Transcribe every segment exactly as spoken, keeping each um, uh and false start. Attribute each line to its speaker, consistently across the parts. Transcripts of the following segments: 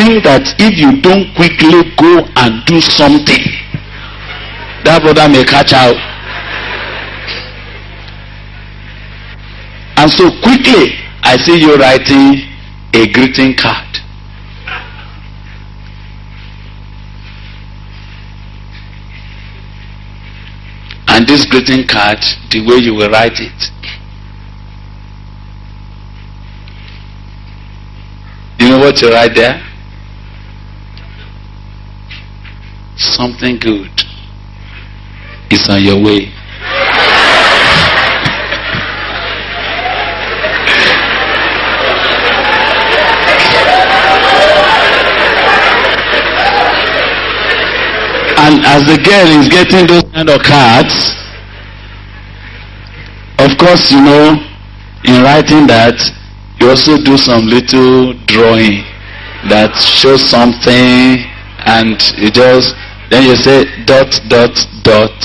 Speaker 1: think that if you don't quickly go and do something, that brother may catch out. And so quickly, I see you writing a greeting card. And this greeting card, the way you will write it, you know what you write there? Something good is on your way. And as the girl is getting those kind of cards, of course, you know, in writing that, you also do some little drawing that shows something, and you just, then you say dot, dot, dot.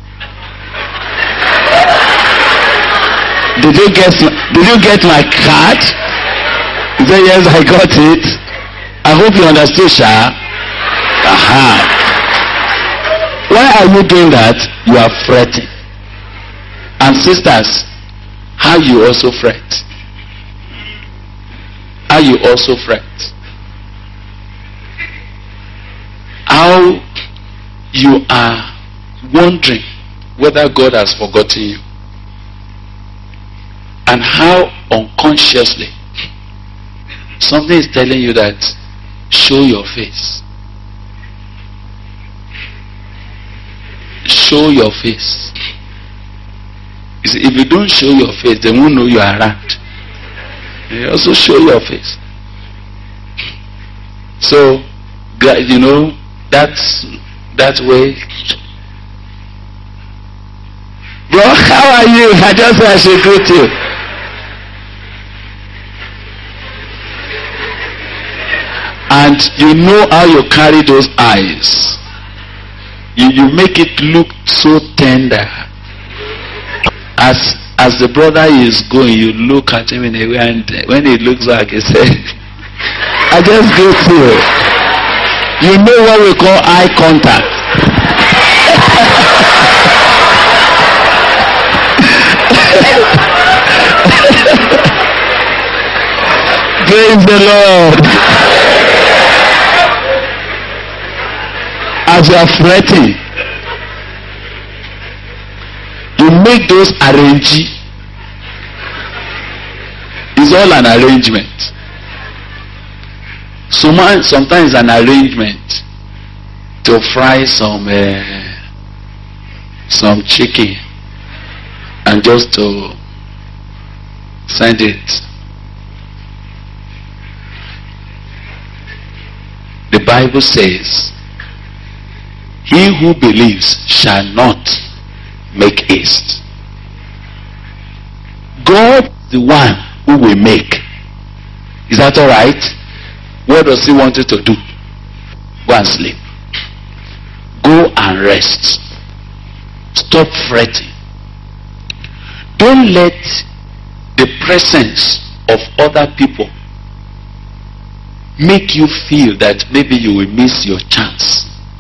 Speaker 1: Did you get, did you get my card? You say, yes, I got it. I hope you understood, Sha. Aha. Why are you doing that? You are fretting. And sisters, how you also fret? How you also fret? How you are wondering whether God has forgotten you. And how unconsciously something is telling you that show your face. Show your face. You see, if you don't show your face, they won't know you are around. You also show your face. So, you know, that's that way. Bro, how are you? I just want to greet you. And you know how you carry those eyes. You, you make it look so tender. As as the brother is going, you look at him in a way, and when he looks back, he says, I just greet you. You know what we call eye contact. Praise the Lord. As you are fretting, you make those arrange. It's all an arrangement. So man, sometimes an arrangement to fry some uh, some chicken and just to send it. The Bible says, he who believes shall not make haste. God, the one who will make. Is that all right? What does he want you to do? Go and sleep. Go and rest. Stop fretting. Don't let the presence of other people make you feel that maybe you will miss your chance.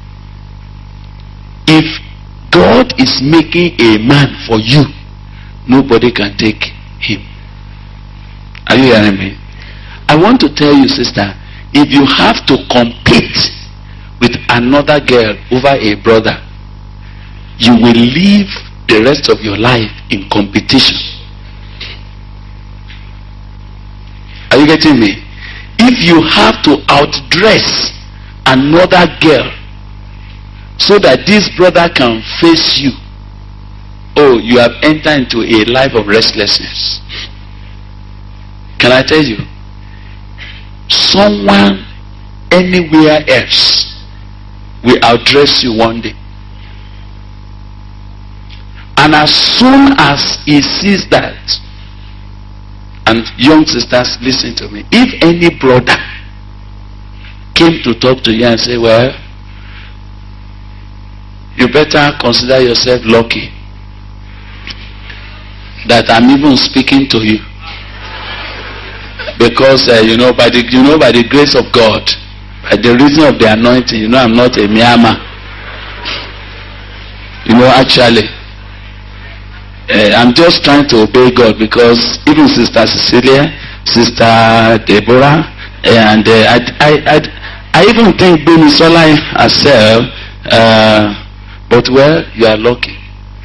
Speaker 1: If God is making a man for you, nobody can take him. Are you hearing me? I want to tell you, sister, if you have to compete with another girl over a brother, you will live the rest of your life in competition. Are you getting me? If you have to outdress another girl so that this brother can face you, oh, you have entered into a life of restlessness. Can I tell you? Someone anywhere else will outdress you one day. And as soon as he sees that, and young sisters, listen to me, if any brother came to talk to you and say, well, you better consider yourself lucky that I'm even speaking to you, because uh, you know by the you know by the grace of God By the reason of the anointing, you know, I'm not a Myanmar. You know, actually, uh, I'm just trying to obey God, because even Sister Cecilia, Sister Deborah, and uh, I, I, I, I even think Benisola herself, uh, but well, you are lucky.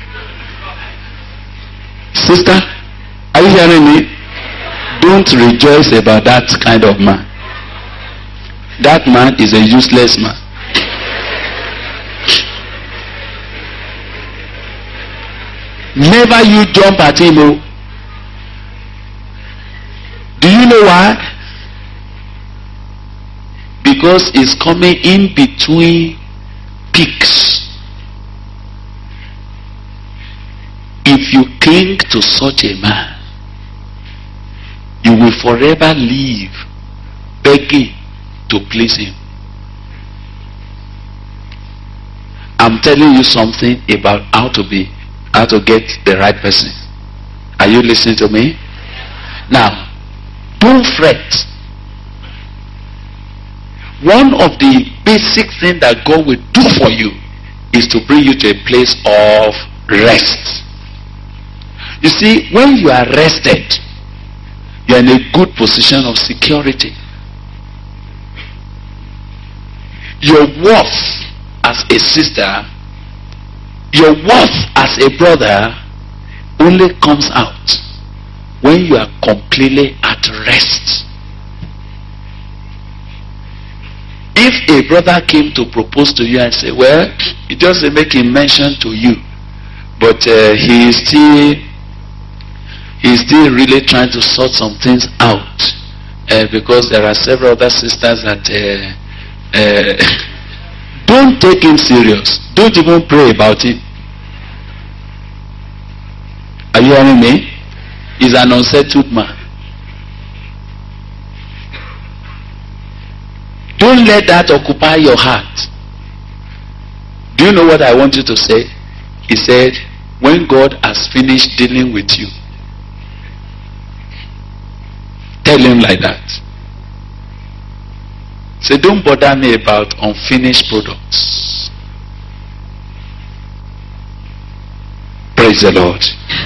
Speaker 1: Sister, are you hearing me? Don't rejoice about that kind of man. That man is a useless man. Never you jump at him. Oh. Do you know why? Because he's coming in between peaks. If you cling to such a man, you will forever live begging to please him. I'm telling you something about how to be, how to get the right person. Are you listening to me? Now, don't fret. One of the basic things that God will do for you is to bring you to a place of rest. You see, when you are rested, you are in a good position of security. Your worth as a sister, your worth as a brother only comes out when you are completely at rest. If a brother came to propose to you and say, well, he just making mention to you, but uh, he is still he is still really trying to sort some things out, uh, because there are several other sisters that uh, uh, don't take him serious. Don't even pray about it. Are you hearing me? He's an unsettled man. Don't let that occupy your heart. Do you know what I want you to say? He said, when God has finished dealing with you, tell him like that. Say, don't bother me about unfinished products. Praise the Lord.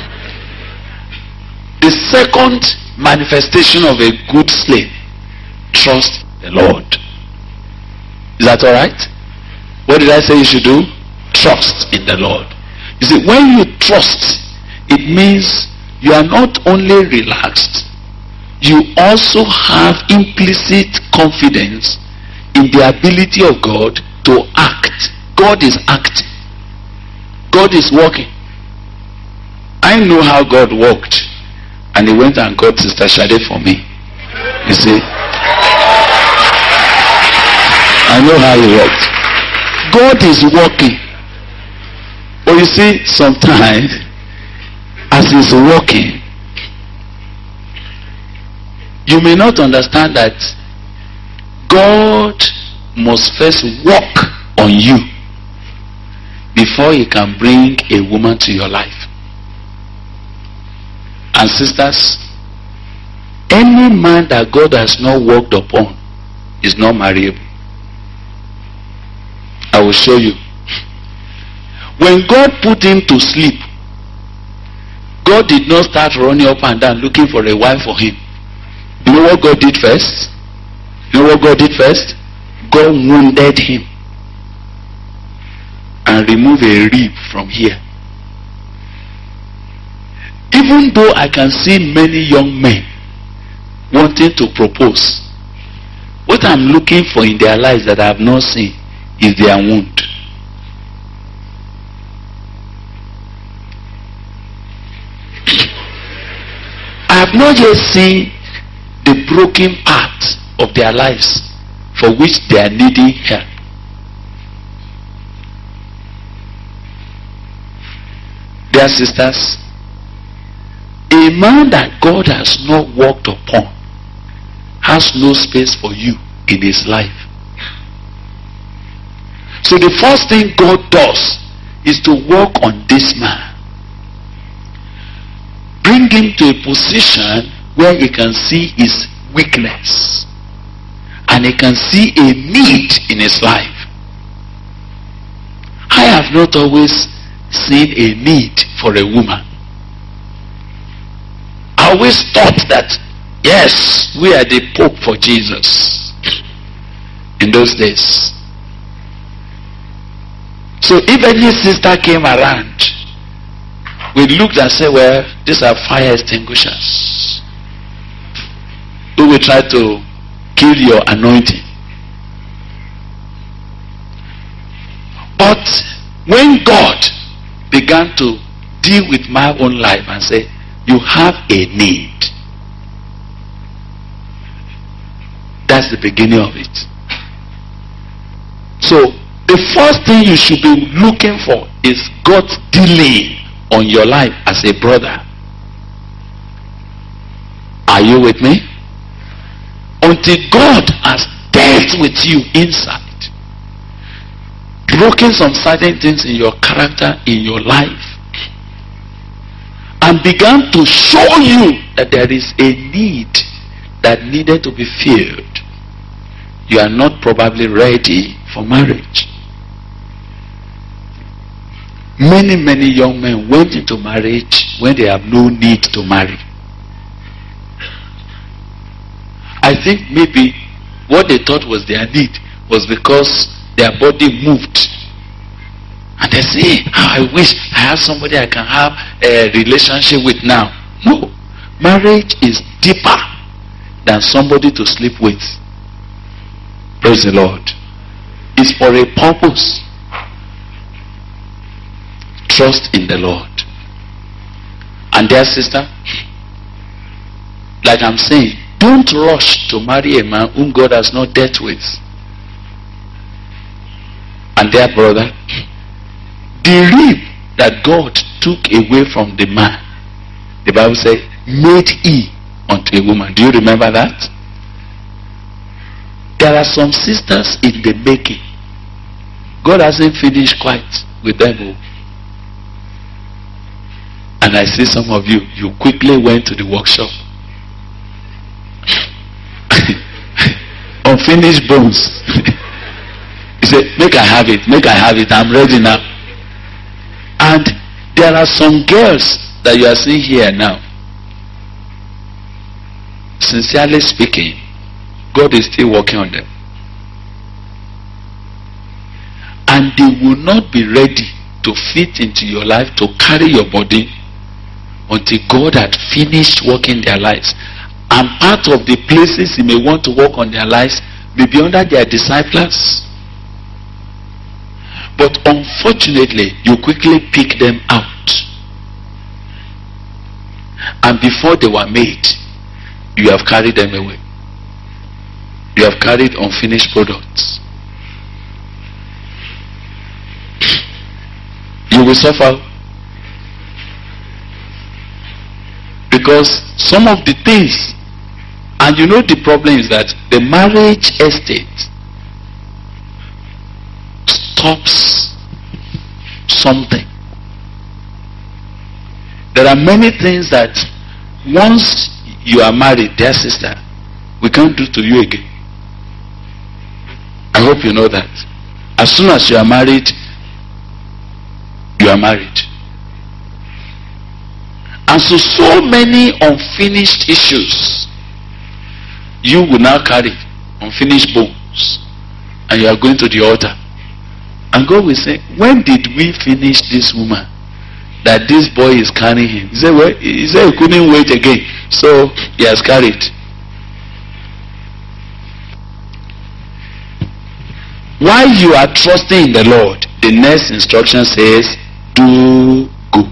Speaker 1: The second manifestation of a good slave, trust the Lord. Is that alright? What did I say you should do? Trust in the Lord. You see, when you trust, it means you are not only relaxed, you also have implicit confidence in the ability of God to act. God is acting. God is working. I know how God worked, and he went and got Sister Shade for me. You see, I know how he worked. God is working. But you see, sometimes as he's working, you may not understand that God must first work on you before he can bring a woman to your life. And sisters, any man that God has not worked upon is not marriable. I will show you. When God put him to sleep, God did not start running up and down looking for a wife for him. You know what God did first? You know what God did first? God wounded him and removed a rib from here. Even though I can see many young men wanting to propose, what I'm looking for in their lives that I have not seen is their wound. I have not yet seen the broken part of their lives for which they are needing help. Dear sisters, a man that God has not worked upon has no space for you in his life. So the first thing God does is to work on this man. Bring him to a position where he can see his weakness and he can see a need in his life. I have not always seen a need for a woman. I always thought that, yes, we are the Pope for Jesus in those days. So if any sister came around, we looked and said, well, these are fire extinguishers. We will try to kill your anointing. But when God began to deal with my own life and say, you have a need, that's the beginning of it. So the first thing you should be looking for is God's dealing on your life as a brother. Are you with me? Until God has dealt with you inside, broken some certain things in your character, in your life, and began to show you that there is a need that needed to be filled, you are not probably ready for marriage. Many, many young men went into marriage when they have no need to marry. I think maybe what they thought was their need was because their body moved. And they say, oh, I wish I have somebody I can have a relationship with now. No. Marriage is deeper than somebody to sleep with. Praise the Lord. It's for a purpose. Trust in the Lord. And dear sister, like I'm saying, don't rush to marry a man whom God has not dealt with. And dear brother, the rib that God took away from the man, the Bible says, made he unto a woman. Do you remember that? There are some sisters in the making. God hasn't finished quite with them. And I see some of you, you quickly went to the workshop. Unfinished bones. You say, make I have it, make I have it, I'm ready now. And there are some girls that you are seeing here now. Sincerely speaking, God is still working on them. And they will not be ready to fit into your life, to carry your body, until God had finished working their lives. And part of the places he may want to work on their lives may be under their disciples. But unfortunately, you quickly pick them out. And before they were made, you have carried them away. You have carried unfinished products. You will suffer. Because some of the things, and you know the problem is that the marriage estate stops something. There are many things that once you are married, dear sister, we can't do to you again. I hope you know that. As soon as you are married, you are married. And so, so many unfinished issues you will now carry, unfinished bones, and you are going to the altar. And God will say, when did we finish this woman that this boy is carrying him? He said, well, he said he couldn't wait again, so he has carried. While you are trusting in the Lord, the next instruction says, do good.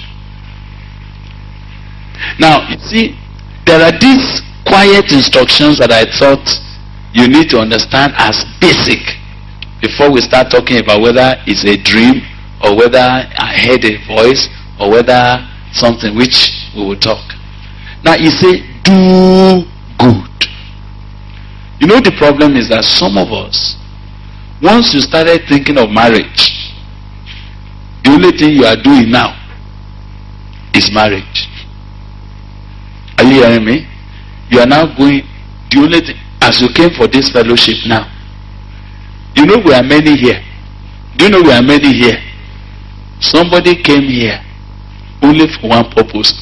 Speaker 1: Now, you see, there are these quiet instructions that I thought you need to understand as basic before we start talking about whether it's a dream or whether I heard a voice or whether something which we will talk. Now, you say, do good. You know, the problem is that some of us, once you started thinking of marriage, the only thing you are doing now is marriage. Are you hearing me? You are now going, the only thing, I as you came for this fellowship now, you know we are many here. Do you know we are many here? Somebody came here only for one purpose.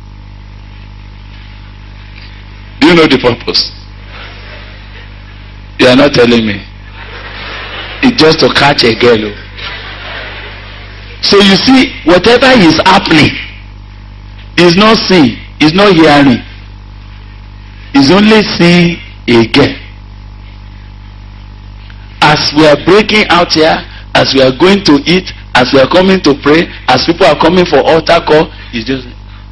Speaker 1: Do you know the purpose? You are not telling me. It's just to catch a girl. So you see, whatever is happening is not seeing, is not hearing. Is only seeing a girl. As we are breaking out here, as we are going to eat, as we are coming to pray, as people are coming for altar call, it's just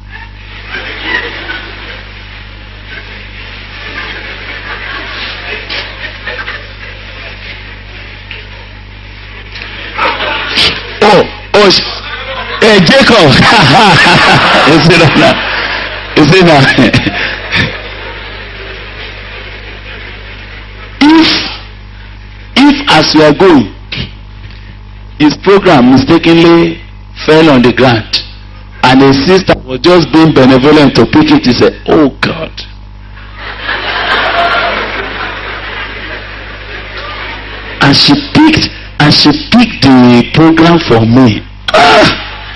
Speaker 1: oh, oh, hey Jacob. You see that now? You see that? If, if as we are going, his program mistakenly fell on the ground, and a sister was just being benevolent to pick it, he said, "Oh God." And she picked, and she picked the program for me. Ah!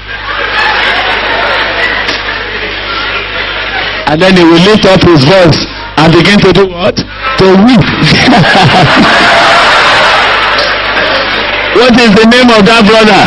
Speaker 1: And then he will lift up his voice and begin to do what? To weep. What is the name of that brother?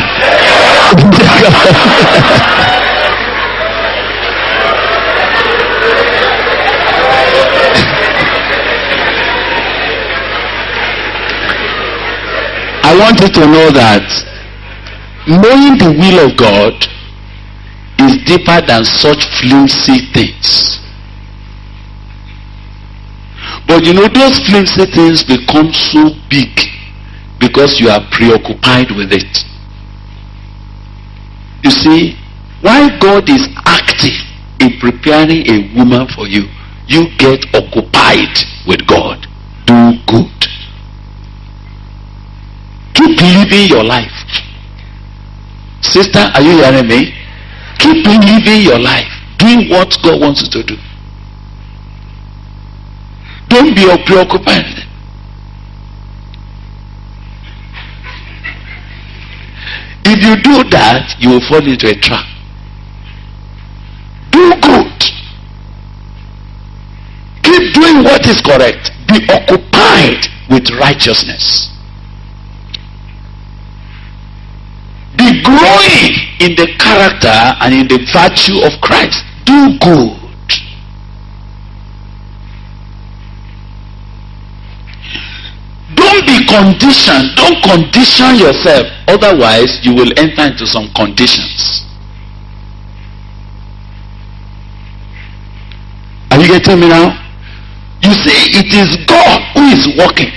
Speaker 1: I want you to know that knowing the will of God is deeper than such flimsy things. But you know, those flimsy things become so big because you are preoccupied with it. You see, while God is active in preparing a woman for you, you get occupied with God. Do good. Keep living your life. Sister, are you hearing me? Keep living your life. Doing what God wants you to do. Don't be preoccupied. If you do that, you will fall into a trap. Do good. Keep doing what is correct. Be occupied with righteousness. Be growing in the character and in the virtue of Christ. Do good. Don't be conditioned. Don't condition yourself. Otherwise, you will enter into some conditions. Are you getting me now? You see, it is God who is working.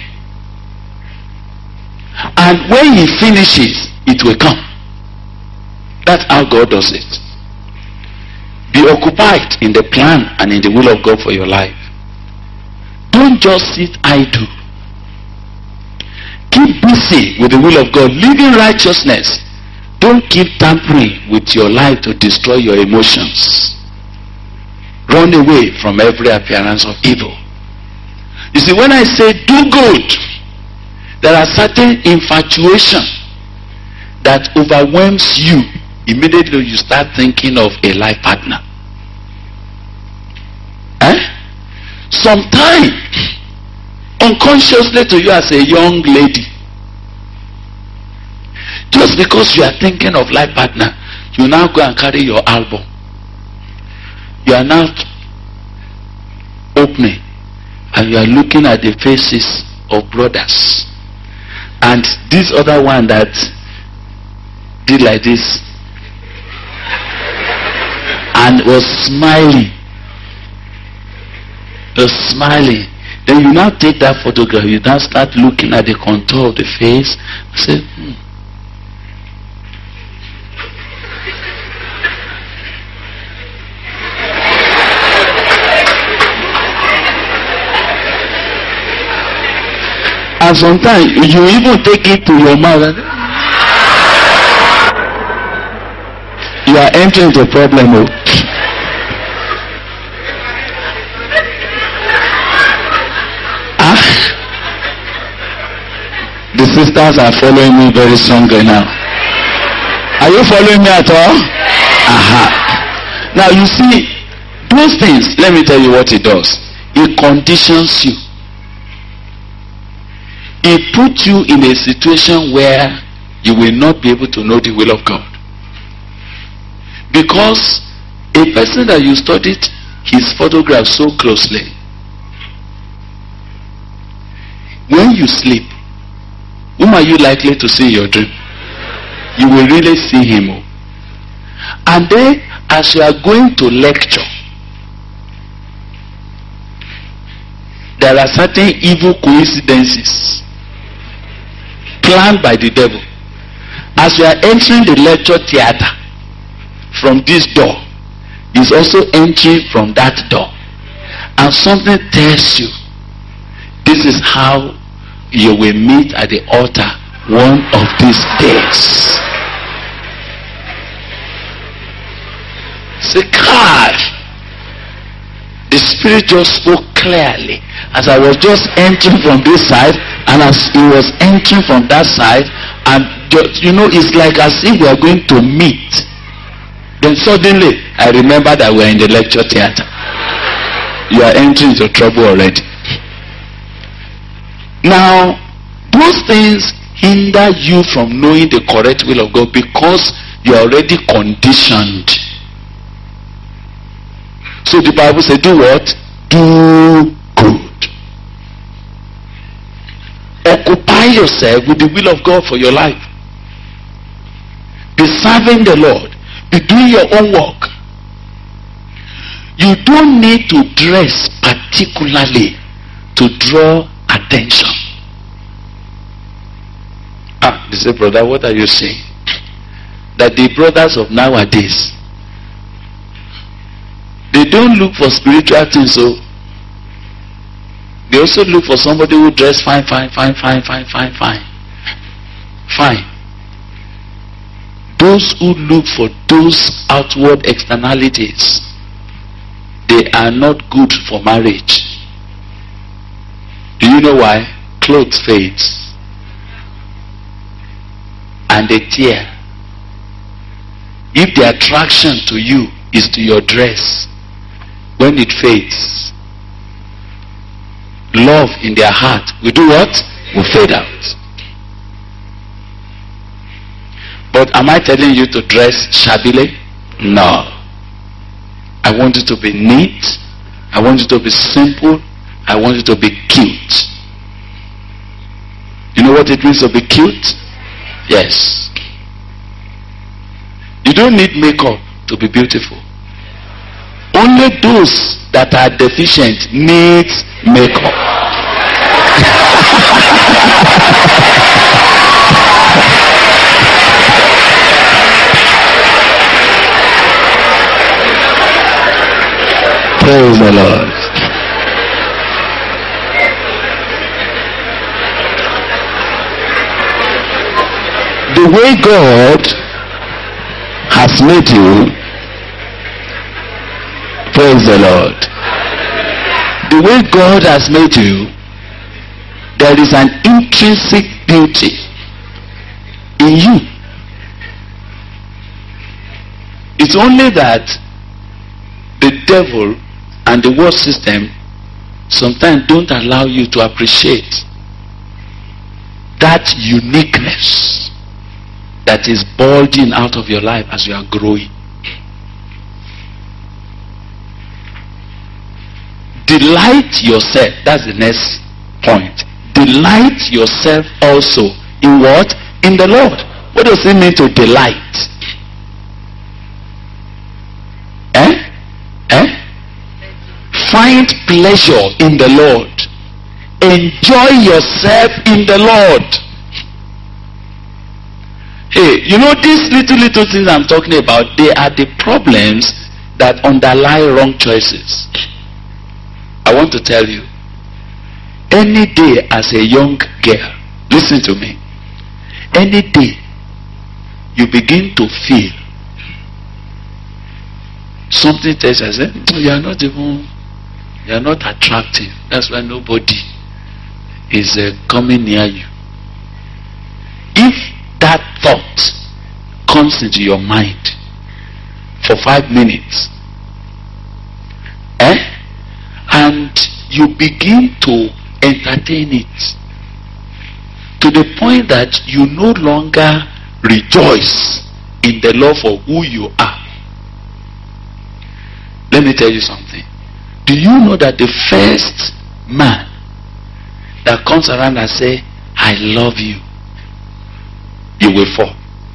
Speaker 1: And when he finishes, it will come. That's how God does it. Be occupied in the plan and in the will of God for your life. Don't just sit idle. Keep busy with the will of God. Live in righteousness. Don't keep tampering with your life to destroy your emotions. Run away from every appearance of evil. You see, when I say do good, there are certain infatuation that overwhelms you. Immediately you start thinking of a life partner. Eh? Sometimes, unconsciously to you as a young lady, just because you are thinking of life partner, you now go and carry your album. You are now opening and you are looking at the faces of brothers, and this other one that did like this and was smiling, was smiling. Then you now take that photograph, you now start looking at the contour of the face, say, hmm. And sometimes you even take it to your mouth. You are entering the problem of ah? The sisters are following me very strongly now. Are you following me at all? Aha. Uh-huh. Now you see, those things, let me tell you what it does. It conditions you. It puts you in a situation where you will not be able to know the will of God. Because a person that you studied his photograph so closely, when you sleep, whom are you likely to see in your dream? You will really see him. And then, as you are going to lecture, there are certain evil coincidences planned by the devil. As you are entering the lecture theater, from this door, is also entering from that door. And something tells you, this is how you will meet at the altar one of these days. Say, God, the Spirit just spoke clearly as I was just entering from this side, and as he was entering from that side, and just, you know, it's like as if we are going to meet. Then suddenly I remember that we are in the lecture theater. You are entering into trouble already. Now, those things hinder you from knowing the correct will of God because you are already conditioned. So the Bible says, do what? Do good. Occupy yourself with the will of God for your life. Be serving the Lord. Be doing your own work. You don't need to dress particularly to draw attention. Ah, they say, brother, what are you saying? That the brothers of nowadays, they don't look for spiritual things, so they also look for somebody who dress fine, fine, fine, fine, fine, fine, fine. Fine. Those who look for those outward externalities, they are not good for marriage. Do you know why? Clothes fades and they tear. If the attraction to you is to your dress, when it fades, love in their heart will do what? Will fade out. But am I telling you to dress shabbily? No. I want you to be neat. I want you to be simple. I want you to be cute. You know what it means to be cute? Yes. You don't need makeup to be beautiful. Only those that are deficient need makeup. Praise the Lord. The way God has made you, praise the Lord. The way God has made you, there is an intrinsic beauty in you. It's only that the devil and the world system sometimes don't allow you to appreciate that uniqueness that is bulging out of your life as you are growing. Delight yourself. That's the next point. Delight yourself also in what? In the Lord. What does it mean to delight? Eh? Eh? Find pleasure in the Lord. Enjoy yourself in the Lord. Hey, you know these little little things I'm talking about, they are the problems that underlie wrong choices. I want to tell you, any day as a young girl, listen to me, any day you begin to feel something tells you, say, you are not even, you are not attractive. That's why nobody is uh, coming near you. if that thought comes into your mind for five minutes, eh, and you begin to entertain it to the point that you no longer rejoice in the love for who you are. Let me tell you something. Do you know that the first man that comes around and say, I love you, you will fall?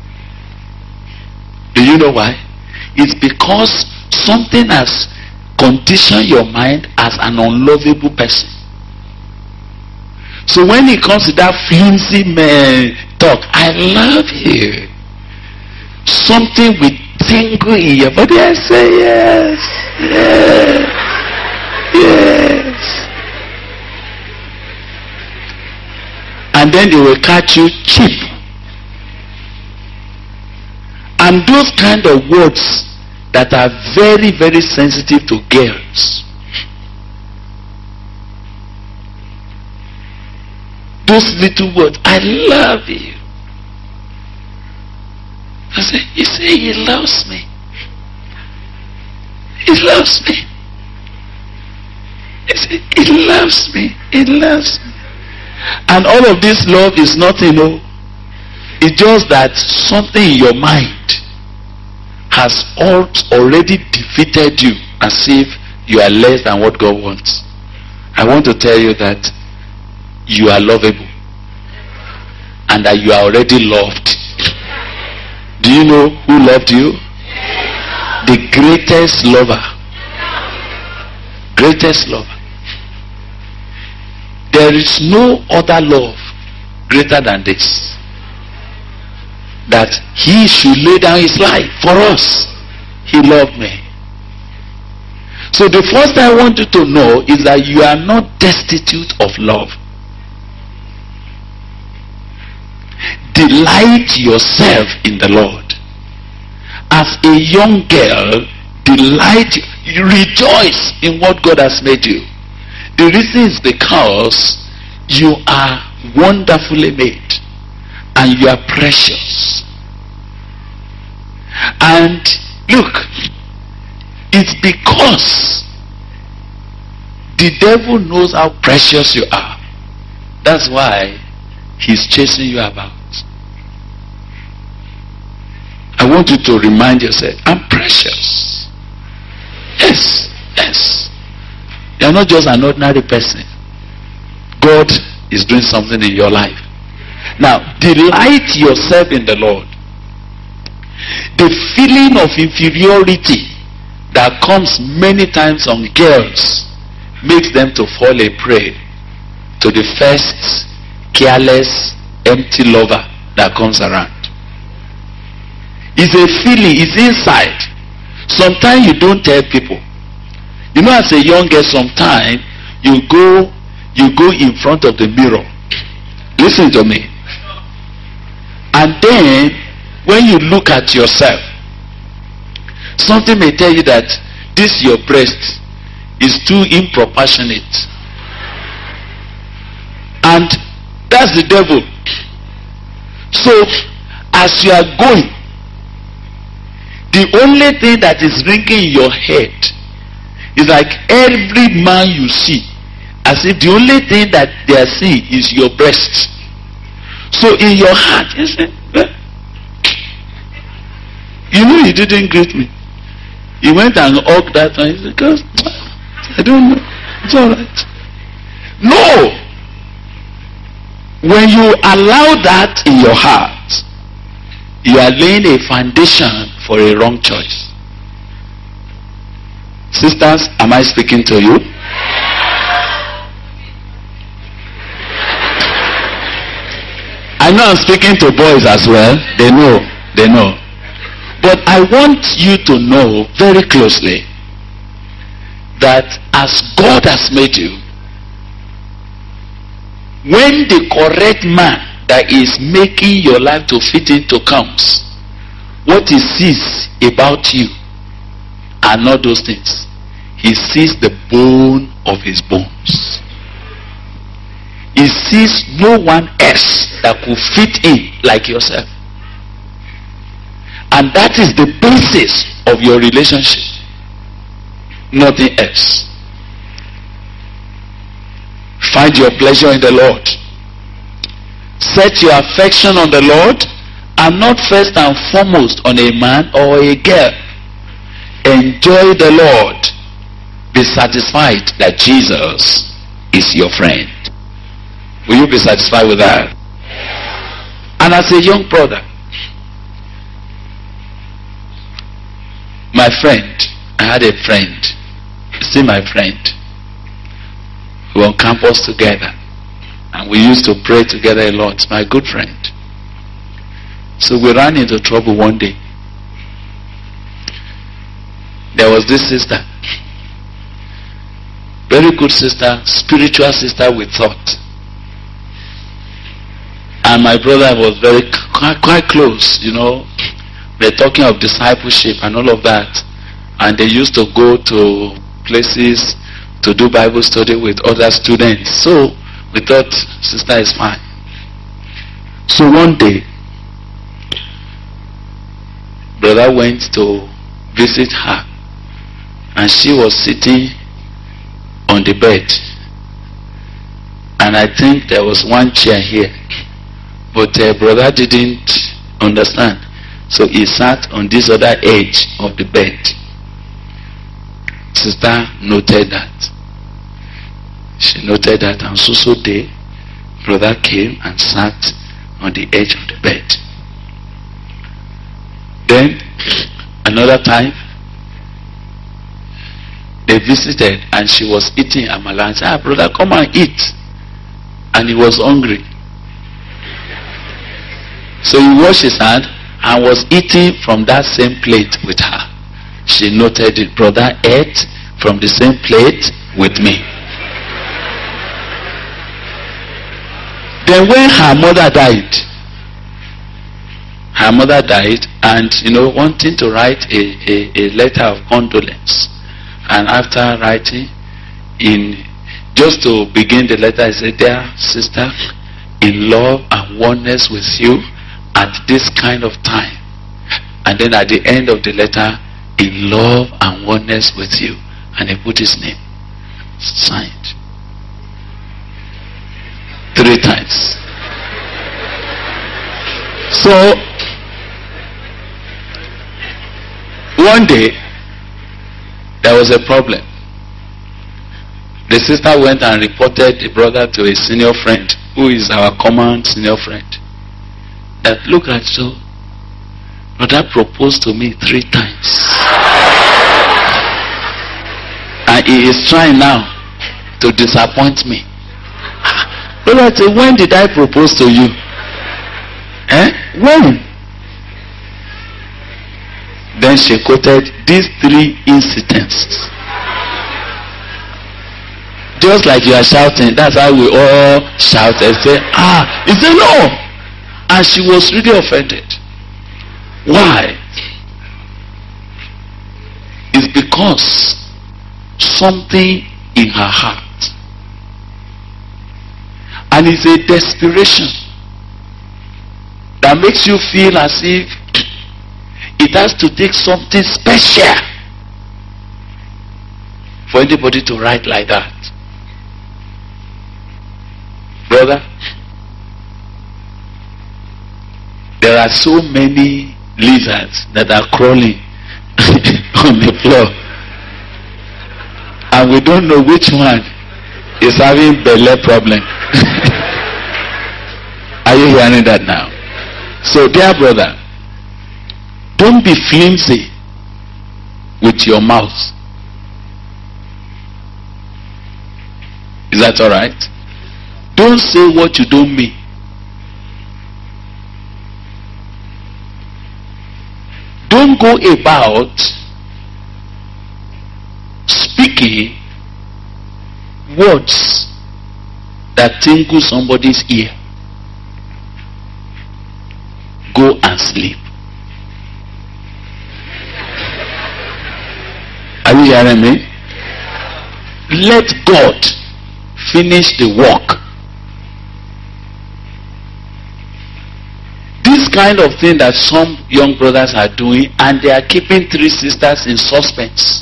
Speaker 1: Do you know why? It's because something has conditioned your mind as an unlovable person. So when it comes to that flimsy man talk, I love you, something will tingle in your body and say, yes, yes, yes. And then they will catch you cheap. And those kind of words that are very, very sensitive to girls, those little words, I love you. I say, you say he loves me. He loves me. He say, he loves me. He loves me. And all of this love is nothing, no. It's just that something in your mind has already defeated you as if you are less than what God wants. I want to tell you that you are lovable and that you are already loved. Do you know who loved you? The greatest lover. Greatest lover. There is no other love greater than this. That he should lay down his life for us. He loved me. So the first I want you to know is that you are not destitute of love. Delight yourself in the Lord. As a young girl, delight, rejoice in what God has made you. The reason is because you are wonderfully made and you are precious. And look, it's because the devil knows how precious you are. That's why he's chasing you about. I want you to remind yourself, I'm precious. Yes, yes. You're not just an ordinary person. God is doing something in your life. Now, delight yourself in the Lord. The feeling of inferiority that comes many times on girls makes them to fall a prey to the first careless, empty lover that comes around. It's a feeling, it's inside. Sometimes you don't tell people. You know, as a young girl, sometimes you go you go in front of the mirror. Listen to me. And then when you look at yourself, something may tell you that this your breast is too improportionate. And that's the devil. So as you are going, the only thing that is ringing in your head is like every man you see, as if the only thing that they are seeing is your breast. So in your heart, you say, eh? You know, he didn't greet me. He went and hugged that one. He said, because I don't know. It's all right. No. When you allow that in your heart, you are laying a foundation for a wrong choice. Sisters, am I speaking to you? I know I'm speaking to boys as well. They know. They know. But I want you to know very closely that as God has made you, when the correct man that is making your life to fit into comes, what he sees about you are not those things. He sees the bone of his bones. he sees no one else that could fit in like yourself. And that is the basis of your relationship. Nothing else. Find your pleasure in the Lord. Set your affection on the Lord, and not first and foremost on a man or a girl. Enjoy the Lord. Be satisfied that Jesus is your friend. Will you be satisfied with that? And as a young brother, my friend, I had a friend, still my friend. We were on campus together, and we used to pray together a lot. My good friend. So we ran into trouble one day. There was this sister, very good sister, spiritual sister we thought. And my brother was very quite, quite close, you know. They're talking of discipleship and all of that. And they used to go to places to do Bible study with other students. So we thought sister is fine. So one day, brother went to visit her, and she was sitting on the bed. And I think there was one chair here, but uh, brother didn't understand. So he sat on this other edge of the bed. Sister noted that. She noted that, and so so day, brother came and sat on the edge of the bed. Then another time, they visited, and she was eating amala. And said, ah, brother, come and eat. And he was hungry. So he washed his hand and was eating from that same plate with her. She noted it. Brother ate from the same plate with me. Then when her mother died, her mother died, and you know, wanting to write a, a, a letter of condolence. And after writing, in just to begin the letter, I said, dear sister, in love and oneness with you at this kind of time. And then at the end of the letter, in love and oneness with you. And he put his name. Signed. Three times. So, one day, there was a problem. The sister went and reported the brother to a senior friend, who is our common senior friend. That, look at so, brother proposed to me three times. And he is trying now to disappoint me. Brother said, when did I propose to you? Eh? When? Then she quoted these three incidents. Just like you are shouting, that's how we all shout and say, ah, he said no. And she was really offended. Why? It's because something in her heart. And it's a desperation that makes you feel as if it has to take something special for anybody to write like that. Brother, there are so many lizards that are crawling on the floor, and we don't know which one is having belly problem. Are you hearing that now? So, dear brother, don't be flimsy with your mouth. Is that all right? Don't say what you don't mean. Don't go about speaking words that tingle somebody's ear. Go and sleep. Are you hearing me? Let God finish the work this kind of thing that some young brothers are doing, and they are keeping three sisters in suspense.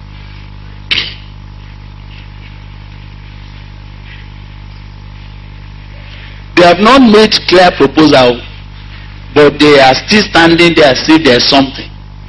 Speaker 1: They have not made clear proposal, but they are still standing there as if there's something.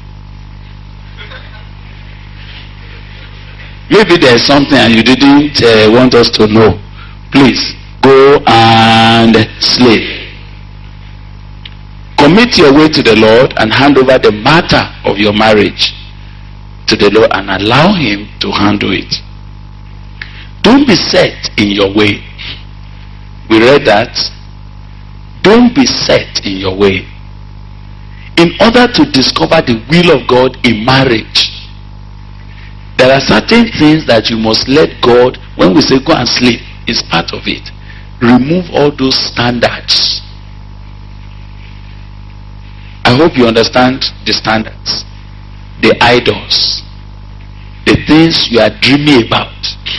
Speaker 1: Maybe there's something and you didn't uh, want us to know. Please go and slay. Commit your way to the Lord and hand over the matter of your marriage to the Lord and allow Him to handle it. Don't be set in your way. We read that. Don't be set in your way. In order to discover the will of God in marriage, there are certain things that you must let God, when we say go and sleep, is part of it. Remove all those standards. I hope you understand the standards. The idols. The things you are dreaming about.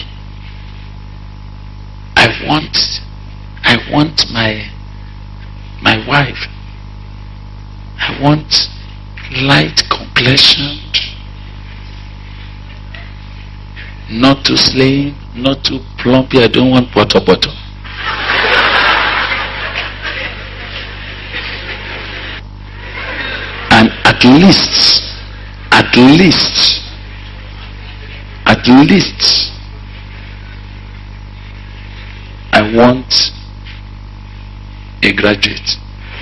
Speaker 1: I want, I want my, my wife. I want light complexion. Not too slim, not too plumpy. I don't want butter butter. And at least, at least, at least, I want a graduate.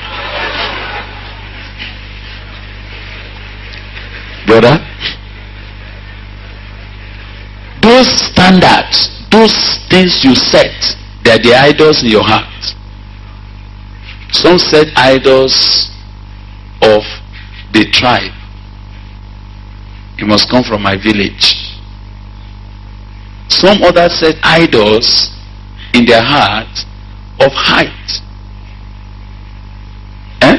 Speaker 1: Brother, those standards, those things you set, they are the idols in your heart. Some set idols of the tribe. It must come from my village. Some others set idols in their heart of height. Eh?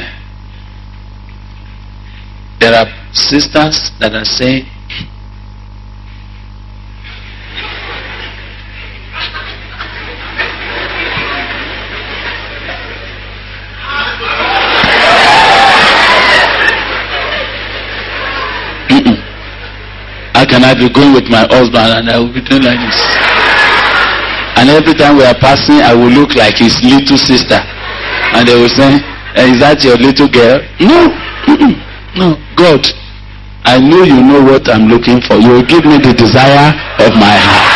Speaker 1: There are sisters that are saying, how can I be going with my husband and I will be doing like this? And every time we are passing, I will look like his little sister. And they will say, is that your little girl? No. No. God, I know you know what I'm looking for. You will give me the desire of my heart.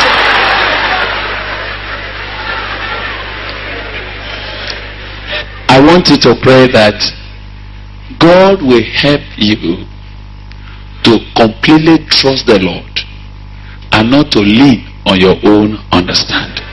Speaker 1: I want you to pray that God will help you to completely trust the Lord and not to lean on your own understanding.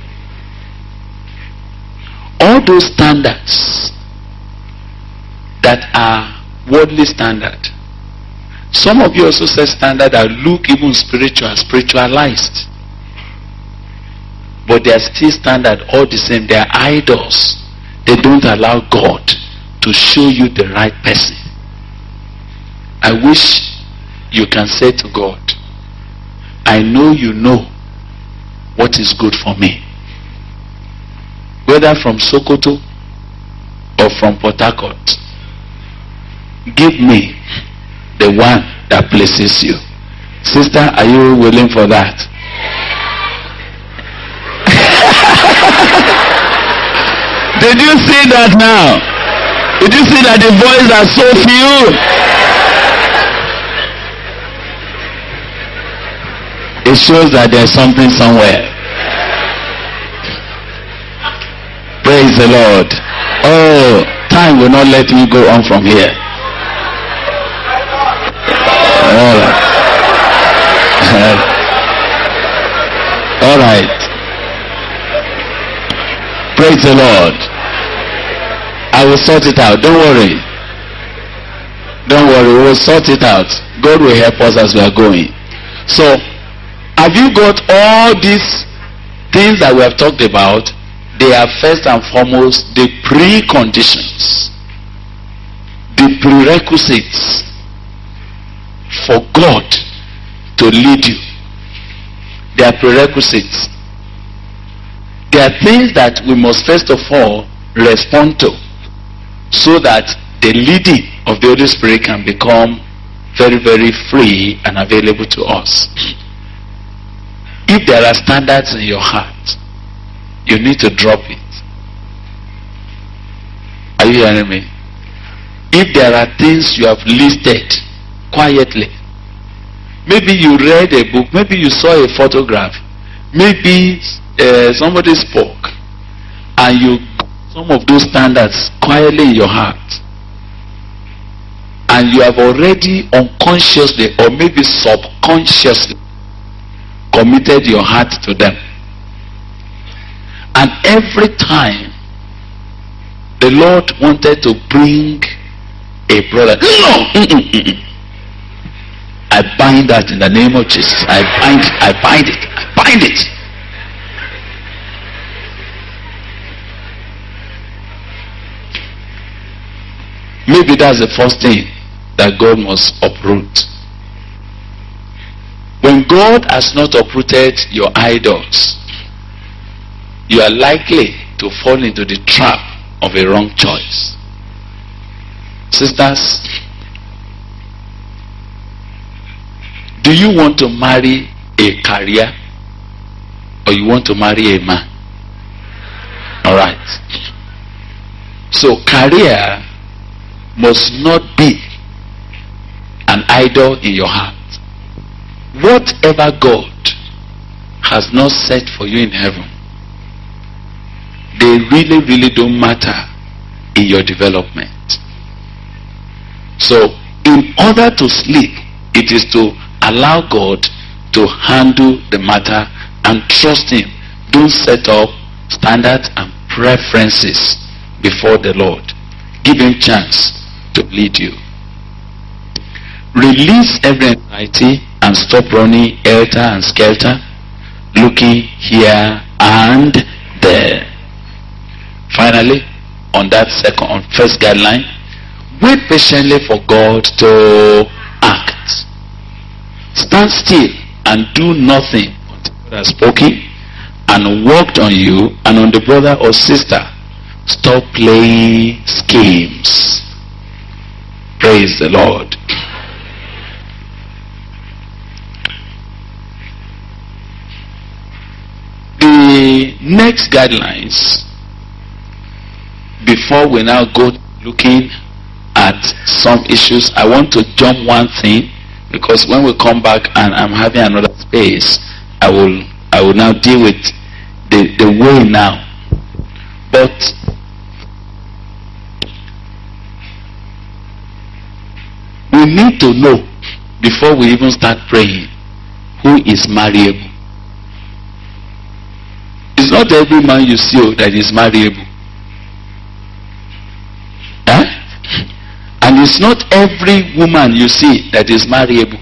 Speaker 1: All those standards that are worldly standard. Some of you also set standard that look even spiritual, spiritualized. But they are still standard all the same. They are idols. They don't allow God to show you the right person. I wish you can say to God, I know you know what is good for me. Whether from Sokoto or from Port Harcourt, give me the one that pleases you. Sister, are you willing for that? Did you see that now? Did you see that the boys are so few? It shows that there's something somewhere. Praise the Lord. Oh, time will not let me go on from here. All right. All right. Praise the Lord. I will sort it out. Don't worry. Don't worry. We will sort it out. God will help us as we are going. So, have you got all these things that we have talked about? They are first and foremost the preconditions, the prerequisites for God to lead you. They are prerequisites. They are things that we must first of all respond to. so that the leading of the Holy Spirit can become very, very free and available to us. If there are standards in your heart, you need to drop it. Are you hearing me? If there are things you have listed quietly, maybe you read a book, maybe you saw a photograph, maybe uh, somebody spoke, and you some of those standards quietly in your heart, and you have already unconsciously or maybe subconsciously committed your heart to them. And every time the Lord wanted to bring a brother, no, I bind that in the name of Jesus. I bind, I bind it, I bind it. Maybe that's the first thing that God must uproot. When God has not uprooted your idols, you are likely to fall into the trap of a wrong choice. Sisters, do you want to marry a career or you want to marry a man? Alright. So career must not be an idol in your heart. Whatever God has not set for you in heaven, they really, really don't matter in your development. So, in order to sleep, it is to allow God to handle the matter and trust Him. Don't set up standards and preferences before the Lord. Give Him chance to lead you. Release every anxiety and stop running helter and skelter, looking here and there. Finally, on that second, on first guideline, wait patiently for God to act. Stand still and do nothing until God has spoken and worked on you and on the brother or sister. Stop playing schemes. Praise the Lord. The next guidelines, before we now go looking at some issues, I want to jump one thing, because when we come back and I'm having another space, I will I will now deal with the, the way now. But we need to know, before we even start praying, who is marriable. It's not every man you see that is marriable. Eh? And it's not every woman you see that is marriable.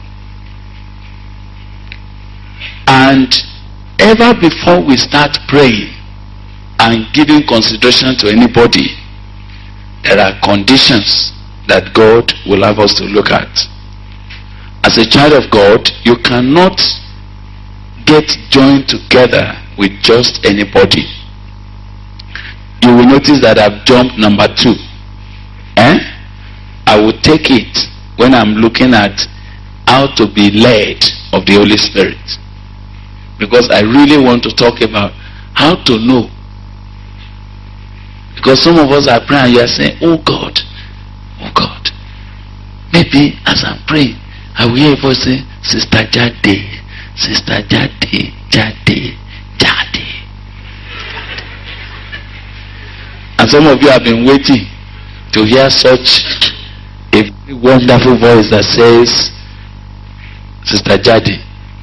Speaker 1: And ever before we start praying and giving consideration to anybody, there are conditions that God will have us to look at. As a child of God, you cannot get joined together with just anybody. You will notice that I've jumped number two. Eh? I will take it when I'm looking at how to be led of the Holy Spirit. Because I really want to talk about how to know. Because some of us are praying and you are saying, oh God, oh God. Maybe as I'm praying, I will hear a voice say, Sister Jade, Sister Jade, Jade, Jade. And some of you have been waiting to hear such a very wonderful voice that says, Sister Jade.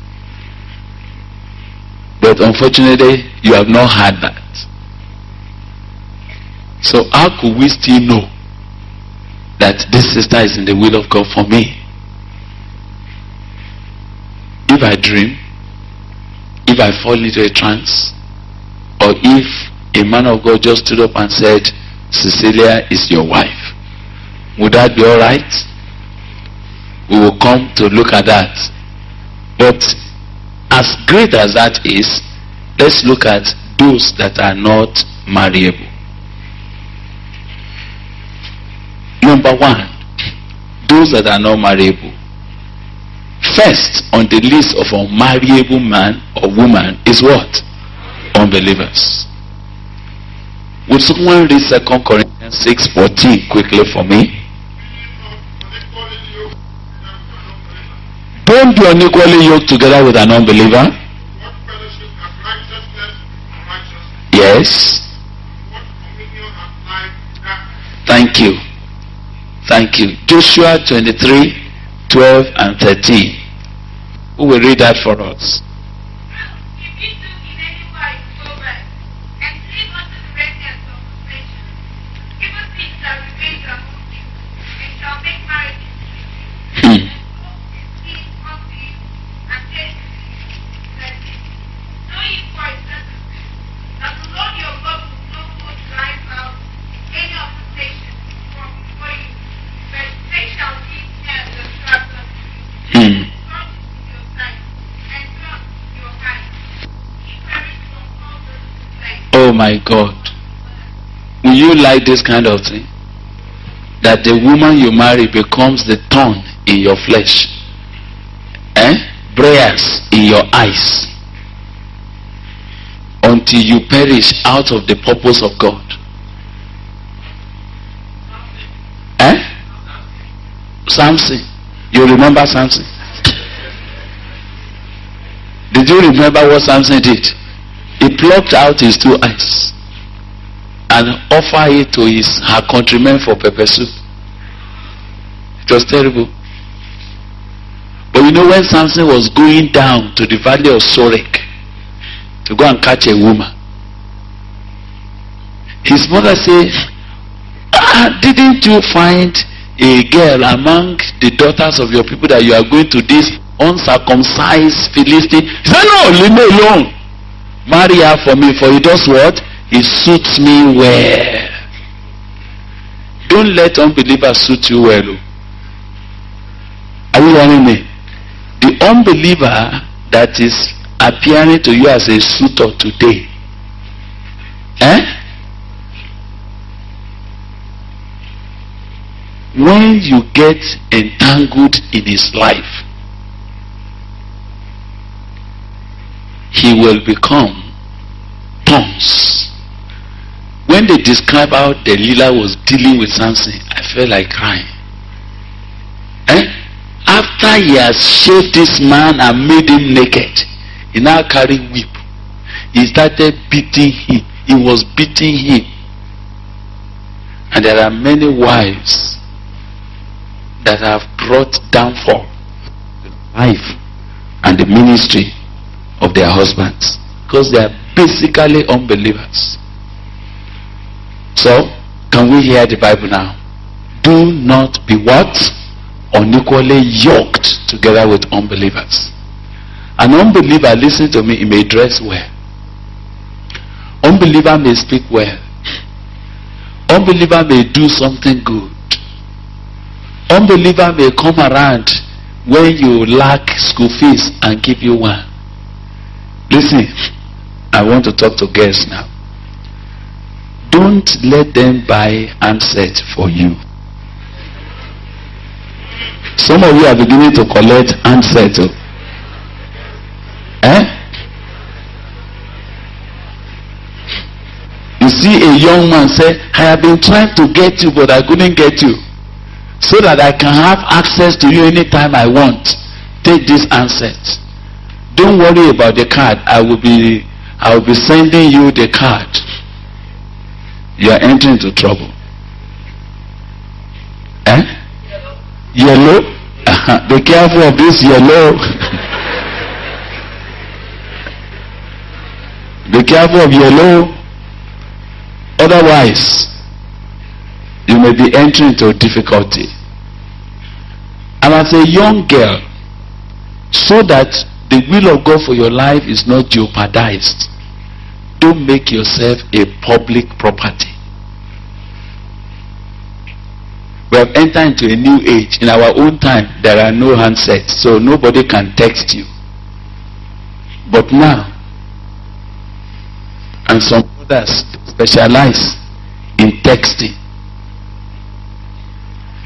Speaker 1: But unfortunately, you have not heard that. So how could we still know that this sister is in the will of God for me? If I dream, if I fall into a trance, or if a man of God just stood up and said, Cecilia is your wife, would that be alright? We will come to look at that. But as great as that is, let's look at those that are not marriable. Number one, those that are not marriable. First on the list of unmarriable man or woman is what? Unbelievers. Would someone read Second Corinthians six fourteen quickly for me? Don't be unequally yoked together with an unbeliever. Yes. Thank you. Thank you. Joshua twenty-three, twelve and thirteen. Who will read that for us? Hmm. Hmm. Oh my God. Will you like this kind of thing? That the woman you marry becomes the thorn in your flesh. Eh? Briars in your eyes. Until you perish out of the purpose of God. Eh? Samson. You remember Samson? Did you remember what Samson did? He plucked out his two eyes and offered it to his her countrymen for pepper soup. It was terrible. But you know, when Samson was going down to the valley of Sorek to go and catch a woman, his mother said, ah, didn't you find a girl among the daughters of your people that you are going to this uncircumcised Philistine? He said, no, leave me alone. Marry her for me, for he does what? He suits me well. Don't let unbelievers suit you well. Are you hearing me? The unbeliever that is appearing to you as a suitor today, eh? When you get entangled in his life, he will become thorns. When they describe how Delilah was dealing with Samson, I felt like crying. Eh? After he has shaved this man and made him naked, he now carried whip. He started beating him. He was beating him. And there are many wives that have brought downfall to the life and the ministry of their husbands, because they are basically unbelievers. So, can we hear the Bible now? Do not be what? Unequally yoked together with unbelievers. An unbeliever, listen to me, he may dress well. Unbeliever may speak well. Unbeliever may do something good. Unbeliever may come around when you lack school fees and give you one. Listen, I want to talk to girls now. Don't let them buy handset for you. Some of you are beginning to collect handset. Eh? You see a young man say, I have been trying to get you, but I couldn't get you. So that I can have access to you anytime I want. Take this handset. Don't worry about the card. I will be I will be sending you the card. You are entering into trouble. Eh? Yellow? Uh-huh. Be careful of this yellow. Be careful of yellow. Otherwise, you may be entering into difficulty. And as a young girl, so that the will of God for your life is not jeopardized, don't make yourself a public property. We have entered into a new age. In our own time, there are no handsets, so nobody can text you. But now, and some others specialize in texting.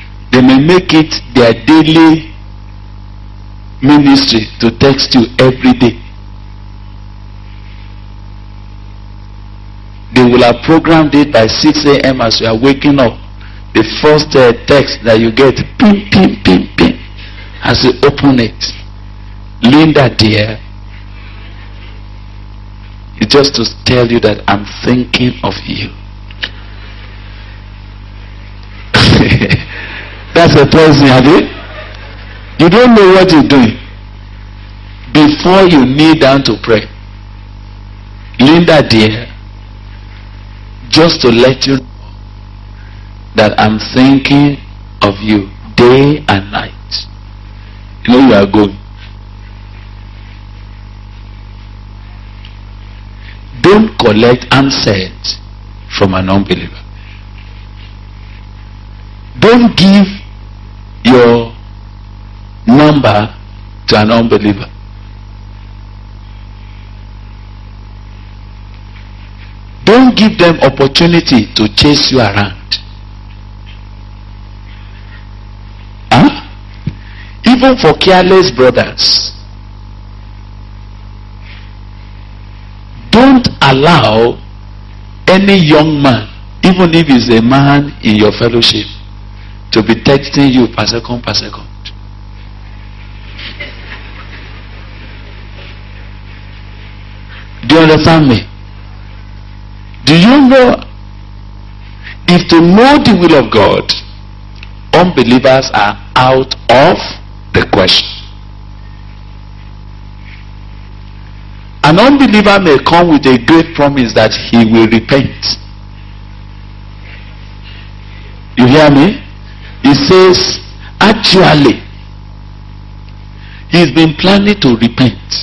Speaker 1: may make it their daily ministry to text you every day. They will have programmed it by six a m as you are waking up. The first uh, text that you get, ping, ping, ping, ping, as you open it. Linda, dear, it's just to tell you that I'm thinking of you. That's a person, have you? You don't know what you're doing. Before you kneel down to pray, Linda, dear, just to let you know that I'm thinking of you day and night. You know you are going. Don't collect answers from an unbeliever. Don't give your number to an unbeliever. Don't give them opportunity to chase you around. Huh? Even for careless brothers, don't allow any young man, even if he's a man in your fellowship, to be texting you per second per second. Do you understand me? Do you know, if to know the will of God, unbelievers are out of the question. An unbeliever may come with a great promise that he will repent. You hear me? He says, actually, he's been planning to repent.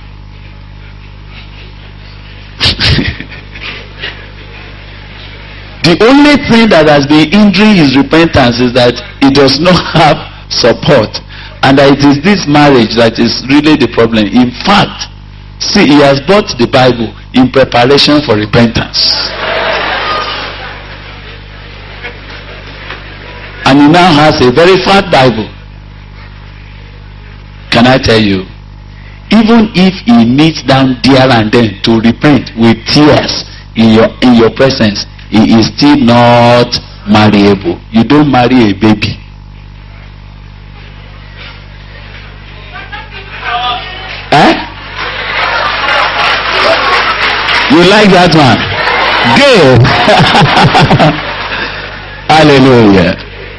Speaker 1: The only thing that has been hindering his repentance is that he does not have support, and that it is this marriage that is really the problem. In fact, see, he has bought the Bible in preparation for repentance, and he now has a very fat Bible. Can I tell you, even if he kneels down there and then to repent with tears in your in your presence, he is still not marriable. You don't marry a baby. Eh? You like that one? Good. Hallelujah.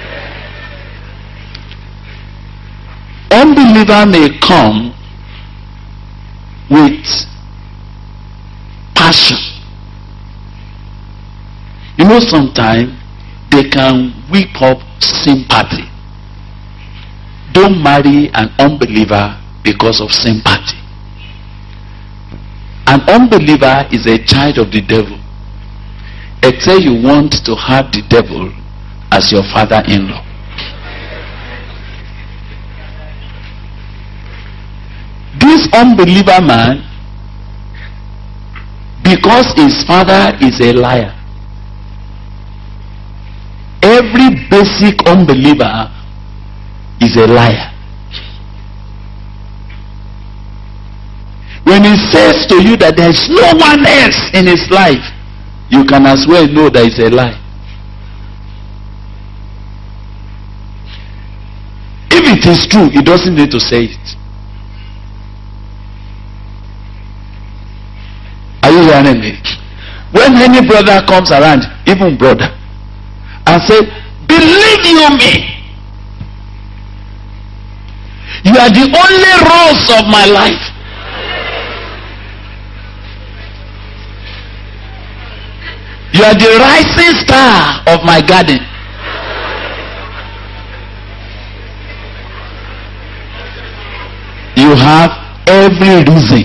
Speaker 1: Unbeliever may come with passion. You know, sometimes they can whip up sympathy. Don't marry an unbeliever because of sympathy. An unbeliever is a child of the devil, except you want to have the devil as your father-in-law. This unbeliever man, because his father is a liar, every basic unbeliever is a liar. When he says to you that there is no one else in his life, you can as well know that it's a lie. If it is true, he doesn't need to say it. Are you hearing me? When any brother comes around, even brother, and say, believe you me, you are the only rose of my life. You are the rising star of my garden. You have every reason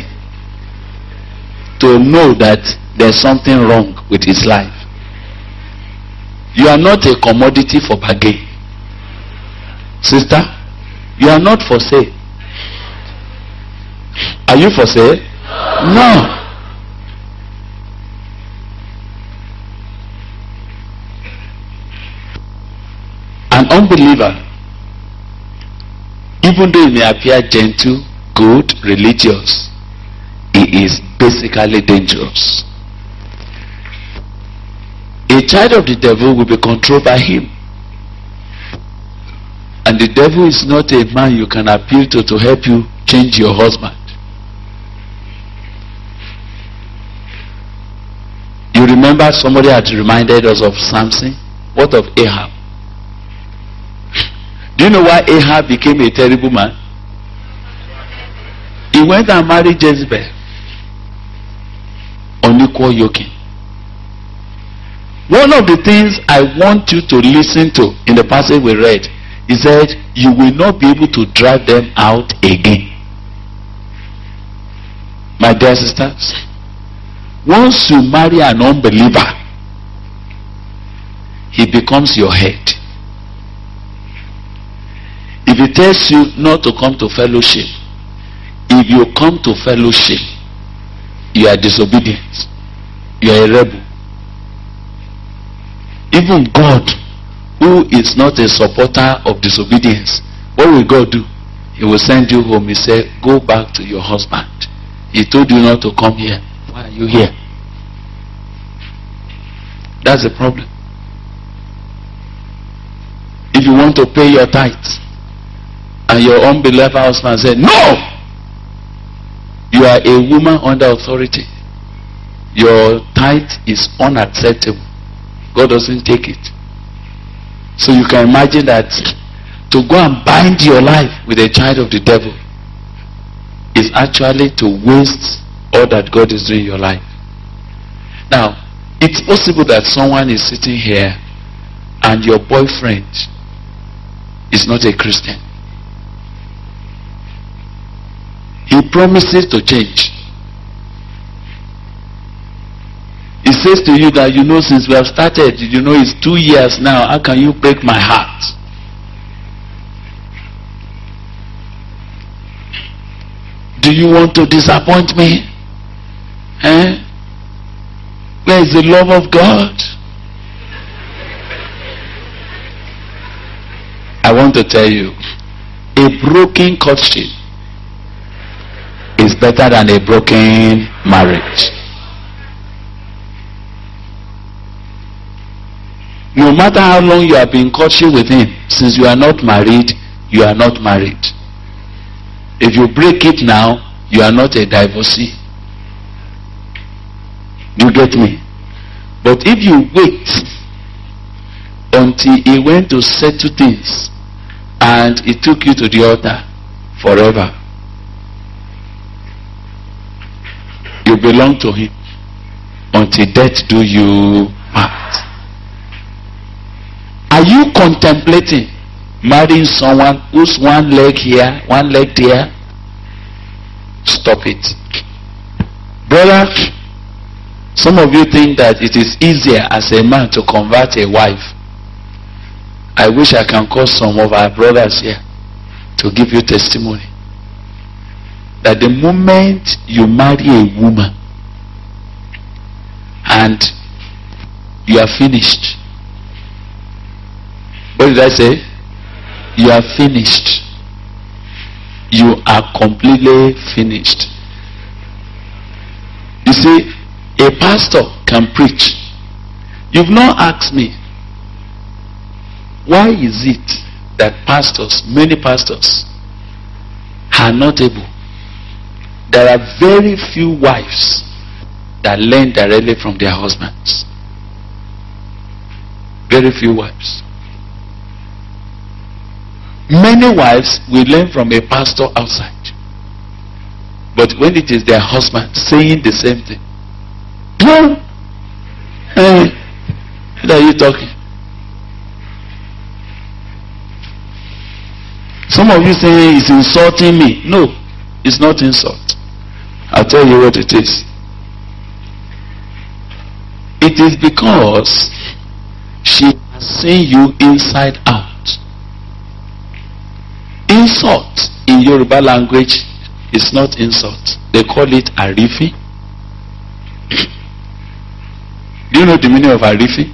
Speaker 1: to know that there's something wrong with his life. You are not a commodity for bargain. Sister, you are not for sale. Are you for sale? No. An unbeliever Even though he may appear gentle, good, religious, he is basically dangerous. A child of the devil will be controlled by him. And the devil is not a man you can appeal to to help you change your husband. You remember somebody had reminded us of Samson? What of Ahab? Do you know why Ahab became a terrible man? He went and married Jezebel. Unequal yoking. One of the things I want you to listen to in the passage we read, he said, you will not be able to drive them out again. My dear sisters, once you marry an unbeliever, he becomes your head. If he tells you not to come to fellowship, if you come to fellowship, you are disobedient. You are a rebel. Even God, who is not a supporter of disobedience, what will God do? He will send you home. He said, go back to your husband. He told you not to come here. Why are you here? That's the problem. If you want to pay your tithes, and your unbeliever husband said, no! You are a woman under authority. Your tithe is unacceptable. God doesn't take it. So you can imagine that to go and bind your life with a child of the devil is actually to waste all that God is doing in your life. Now, it's possible that someone is sitting here and your boyfriend is not a Christian. He promises to change. He says to you that, you know, since we have started, you know, it's two years now. How can you break my heart? Do you want to disappoint me? Eh? Where is the love of God? I want to tell you, a broken courtship is better than a broken marriage. No matter how long you have been courtship with him, since you are not married, you are not married. If you break it now, you are not a divorcee. You get me? But if you wait until he went to settle things and he took you to the altar forever, you belong to him until death do you part. Are you contemplating marrying someone who's one leg here, one leg there? Stop it. Brother, some of you think that it is easier as a man to convert a wife. I wish I can call some of our brothers here to give you testimony. That the moment you marry a woman and you are finished. What did I say? You are finished. You are completely finished. You see, a pastor can preach. You've not asked me, why is it that pastors, many pastors, are not able? There are very few wives that learn directly from their husbands. Very few wives. Many wives will learn from a pastor outside. But when it is their husband saying the same thing, no, hey, what are you talking? Some of you say it's insulting me. No, it's not insult. I'll tell you what it is. It is because she has seen you inside out. Insult in Yoruba language is not insult. They call it arifi. Do you know the meaning of arifi?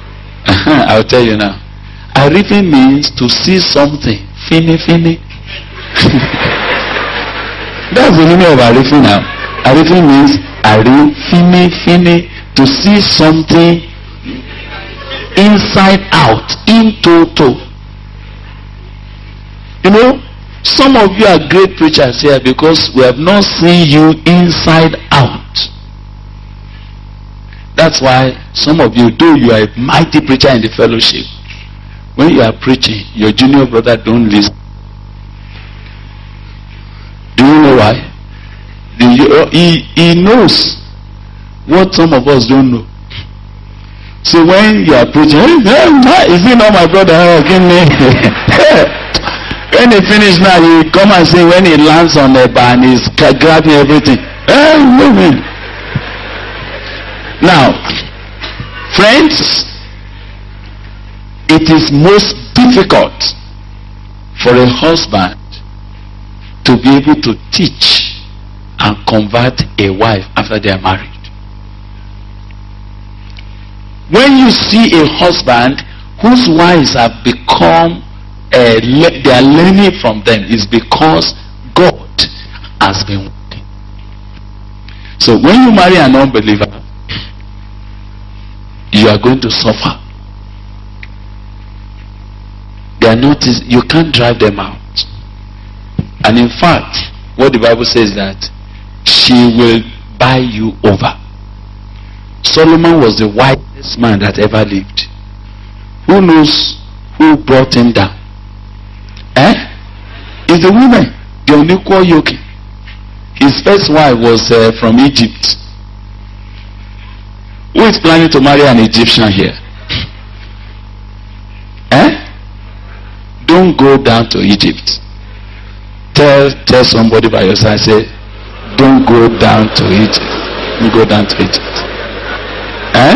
Speaker 1: I'll tell you now. Arifi means to see something fini fini That's the meaning of arifin now. Arifin means arifini fini, to see something inside out, in toto. You know, some of you are great preachers here because we have not seen you inside out. That's why some of you, though you are a mighty preacher in the fellowship, when you are preaching, your junior brother don't listen. Do you know why? Do you, he, he knows what some of us don't know. So when you are preaching, hey, is it not my brother? Oh, give me. When he finish now, you come and say when he lands on the bar and he's grabbing everything. Hey, women. Now, friends, it is most difficult for a husband to be able to teach and convert a wife after they are married. When you see a husband whose wives have become, uh, le- they are learning from them, is because God has been working. So when you marry an unbeliever, you are going to suffer. They are not, you can't drive them out. And in fact, what the Bible says that she will buy you over. Solomon was the wisest man that ever lived. Who knows who brought him down? Eh? It's the woman, the unequal yoke. His first wife was uh, from Egypt. Who is planning to marry an Egyptian here? Eh? Don't go down to Egypt. Tell tell somebody by your side, say, don't go down to Egypt. Don't go down to Egypt. Eh?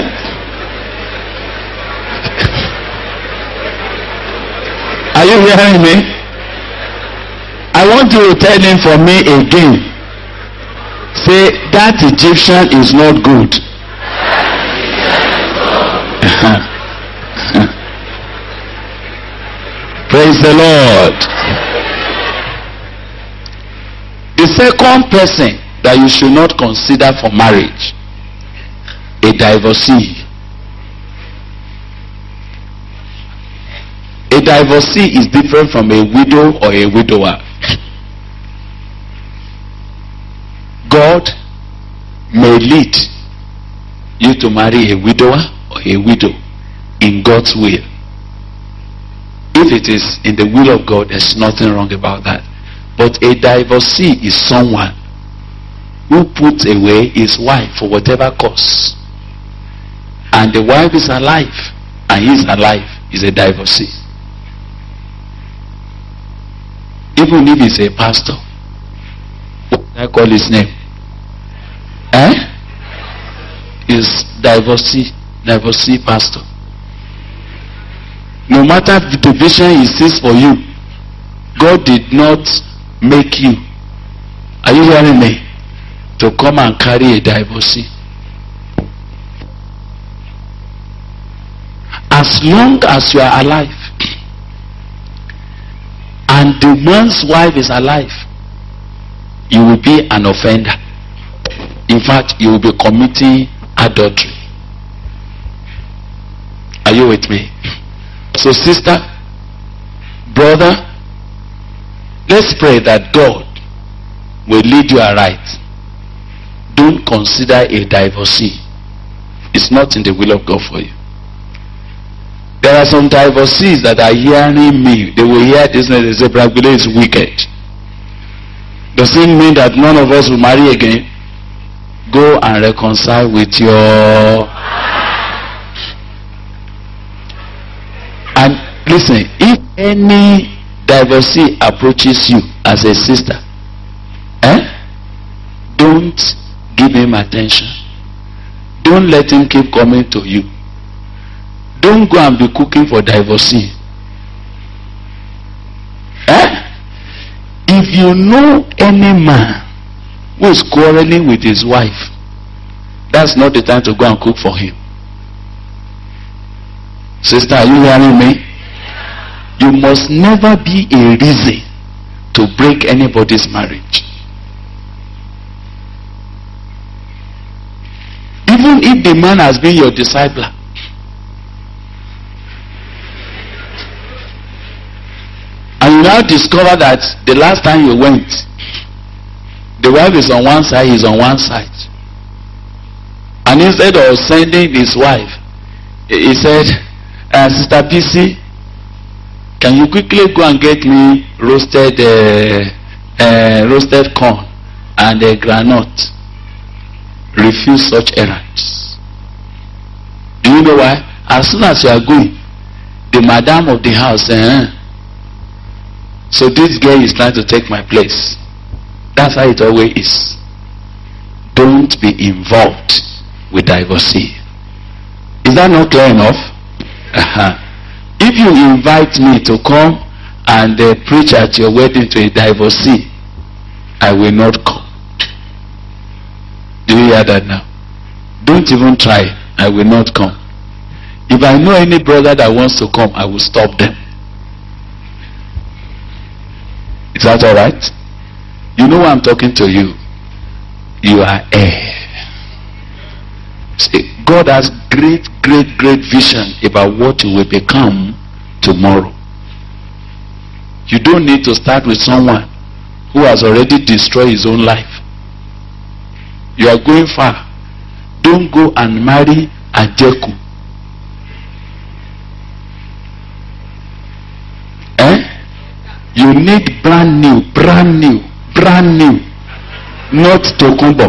Speaker 1: Are you hearing me? I want you to tell him for me again. Say, that Egyptian is not good. Praise the Lord. The second person that you should not consider for marriage, a divorcee. A divorcee is different from a widow or a widower. God may lead you to marry a widower or a widow in God's will. If it is in the will of God, there's nothing wrong about that. But a divorcee is someone who puts away his wife for whatever cause. And the wife is alive, and he is alive, is a divorcee. Even if he's a pastor, what do I call his name? Eh? Is divorcee, divorcee pastor. No matter the vision he sees for you, God did not make you, are you hearing me, to come and carry a divorcee. As long as you are alive and the man's wife is alive, you will be an offender. In fact, you will be committing adultery. Are you with me? So sister, brother, let's pray that God will lead you aright. Don't consider a divorcee. It's not in the will of God for you. There are some divorcees that are hearing me. They will hear this and they say, Bragule is wicked. Does it mean that none of us will marry again? Go and reconcile with your... And listen, if any divorcee approaches you as a sister, eh? Don't give him attention. Don't let him keep coming to you. Don't go and be cooking for divorcee. Eh? If you know any man who is quarreling with his wife, that's not the time to go and cook for him. Sister, are you hearing me? You must never be a reason to break anybody's marriage. Even if the man has been your discipler. And you now discover that the last time you went, the wife is on one side, he's on one side. And instead of sending his wife, he said, uh, Sister P C, can you quickly go and get me roasted uh, uh, roasted corn and a granite? Refuse such errands. Do you know why? As soon as you are going, the madam of the house, eh, so this girl is trying to take my place. That's how it always is. Don't be involved with divorcee. Is that not clear enough? Uh-huh. If you invite me to come and uh, preach at your wedding to a divorcee, I will not come. Do you hear that now? Don't even try. I will not come. If I know any brother that wants to come, I will stop them. Is that all right? You know why I'm talking to you. You are heir. See, God has great, great, great vision about what you will become tomorrow. You don't need to start with someone who has already destroyed his own life. You are going far. Don't go and marry Ajeku. Eh? You need brand new, brand new, brand new. Not Tokumbo.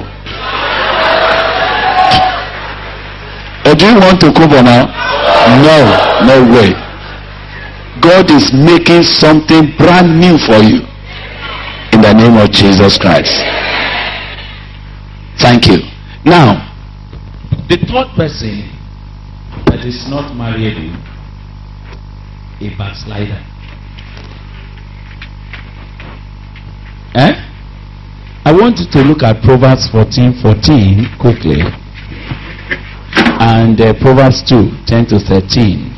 Speaker 1: Or do you want Tokumbo now? No, no way. God is making something brand new for you. In the name of Jesus Christ. Thank you. Now, the third person that is not married, a backslider. Eh? I want you to look at Proverbs fourteen fourteen quickly. And uh, Proverbs two ten to thirteen.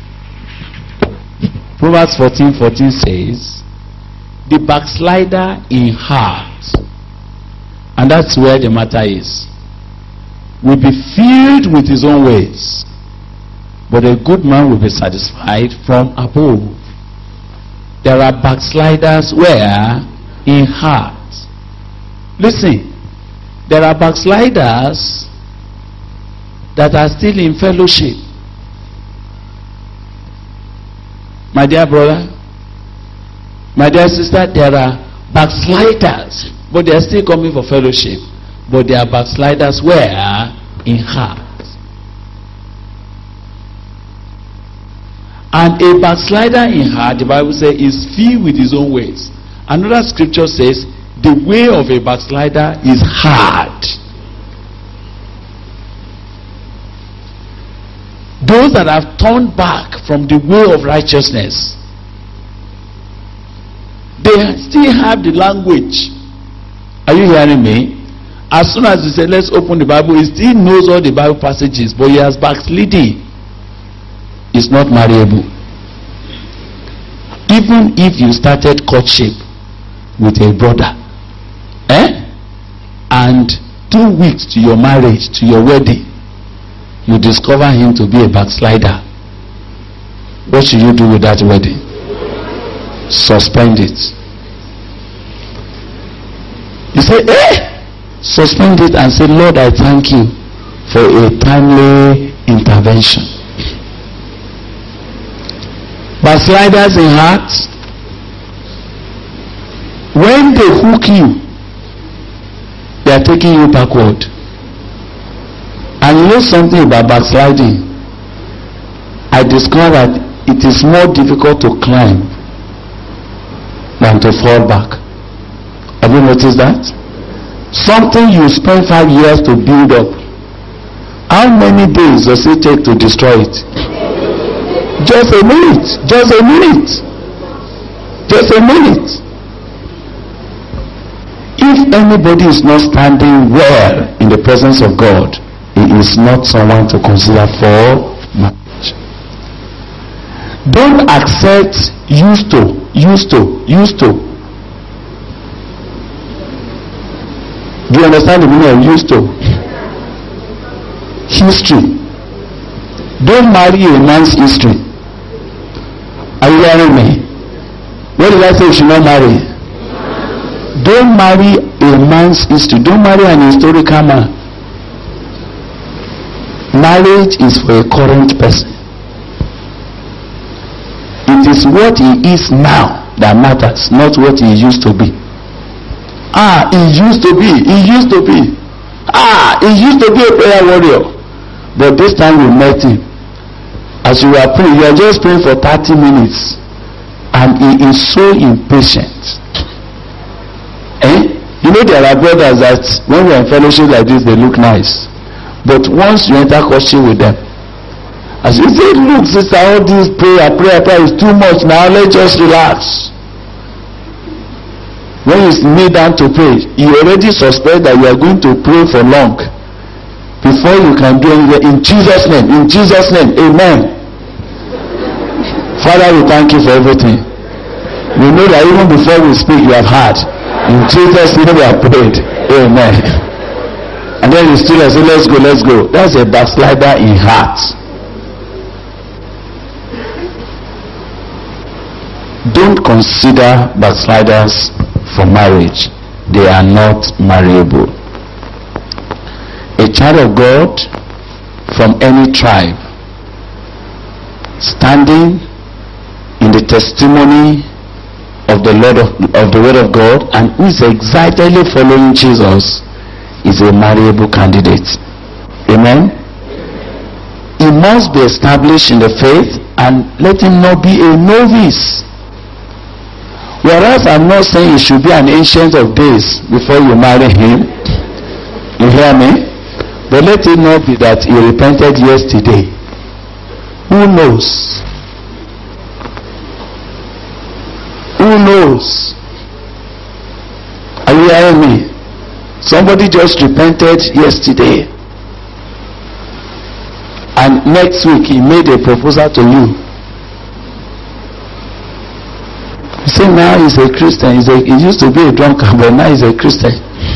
Speaker 1: Proverbs fourteen fourteen says, the backslider in heart, and that's where the matter is, will be filled with his own ways, but a good man will be satisfied from above. There are backsliders where? In heart. Listen, there are backsliders that are still in fellowship. My dear brother, my dear sister, there are backsliders, but they are still coming for fellowship. But they are backsliders where? In heart. And a backslider in heart, the Bible says, is filled with his own ways. Another scripture says, the way of a backslider is hard. Those that have turned back from the way of righteousness, they still have the language. Are you hearing me? As soon as you say, let's open the Bible, he still knows all the Bible passages, but he has backslidden. It's not marriable. Even if you started courtship with a brother, eh? And two weeks to your marriage, to your wedding, you discover him to be a backslider. What should you do with that wedding? Suspend it. You say, eh? Suspend it and say, Lord, I thank you for a timely intervention. Backsliders in heart, when they hook you, they are taking you backward. And you know something about backsliding? I discovered it is more difficult to climb than to fall back. Have you noticed that? Something you spend five years to build up, how many days does it take to destroy it? Just a minute. Just a minute. Just a minute. If anybody is not standing well in the presence of God, he is not someone to consider for marriage. Don't accept used to, used to, used to.
Speaker 2: Do you understand the meaning of used to? History. Don't marry a man's history. Are you hearing me? What did I say you should not marry? Don't marry a man's history. Don't marry an historical man. Marriage is for a current person. It is what he is now that matters, not what he used to be. Ah, he used to be, he used to be. Ah, he used to be a prayer warrior. But this time you met him. As you are praying, you are just praying for thirty minutes. And he is so impatient. Eh? You know there are brothers that when we are in fellowship like this, they look nice. But once you enter courtship with them, as you say, look, sister, all this prayer, prayer, prayer is too much now, let's just relax. When you kneel down to pray, you already suspect that you are going to pray for long before you can do anything. In Jesus' name, in Jesus' name, amen. Father, we thank you for everything. We know that even before we speak, you have heard. In Jesus' name, we have prayed. Amen. And then you still say, let's go, let's go. That's a backslider in heart. Don't consider backsliders for marriage. They are not marriable. A child of God from any tribe, standing in the testimony of the Lord of, of the Word of God, and who is excitedly following Jesus, is a marriable candidate. Amen. He must be established in the faith, and let him not be a novice. Whereas I'm not saying you should be an ancient of days before you marry him. You hear me? But let it not be that he repented yesterday. Who knows? Who knows? Are you hearing me? Somebody just repented yesterday, and next week he made a proposal to you. You say now he's a Christian. He's a, he used to be a drunkard, but now he's a Christian.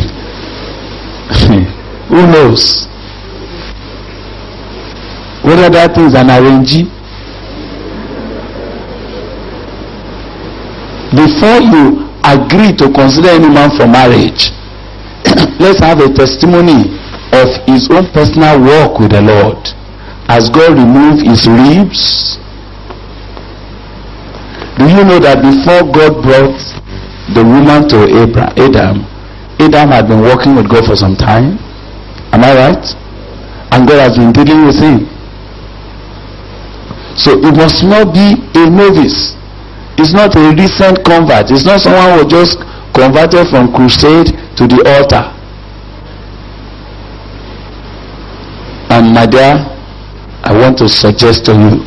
Speaker 2: Who knows? Whether that thing is an arrangee. Before you agree to consider any man for marriage, let's have a testimony of his own personal walk with the Lord. Has God removed his ribs? Do you know that before God brought the woman to Adam, Adam had been walking with God for some time? Am I right? And God has been dealing with him. So it must not be a novice. It's not a recent convert. It's not someone who just converted from crusade to the altar. And my dear, I want to suggest to you,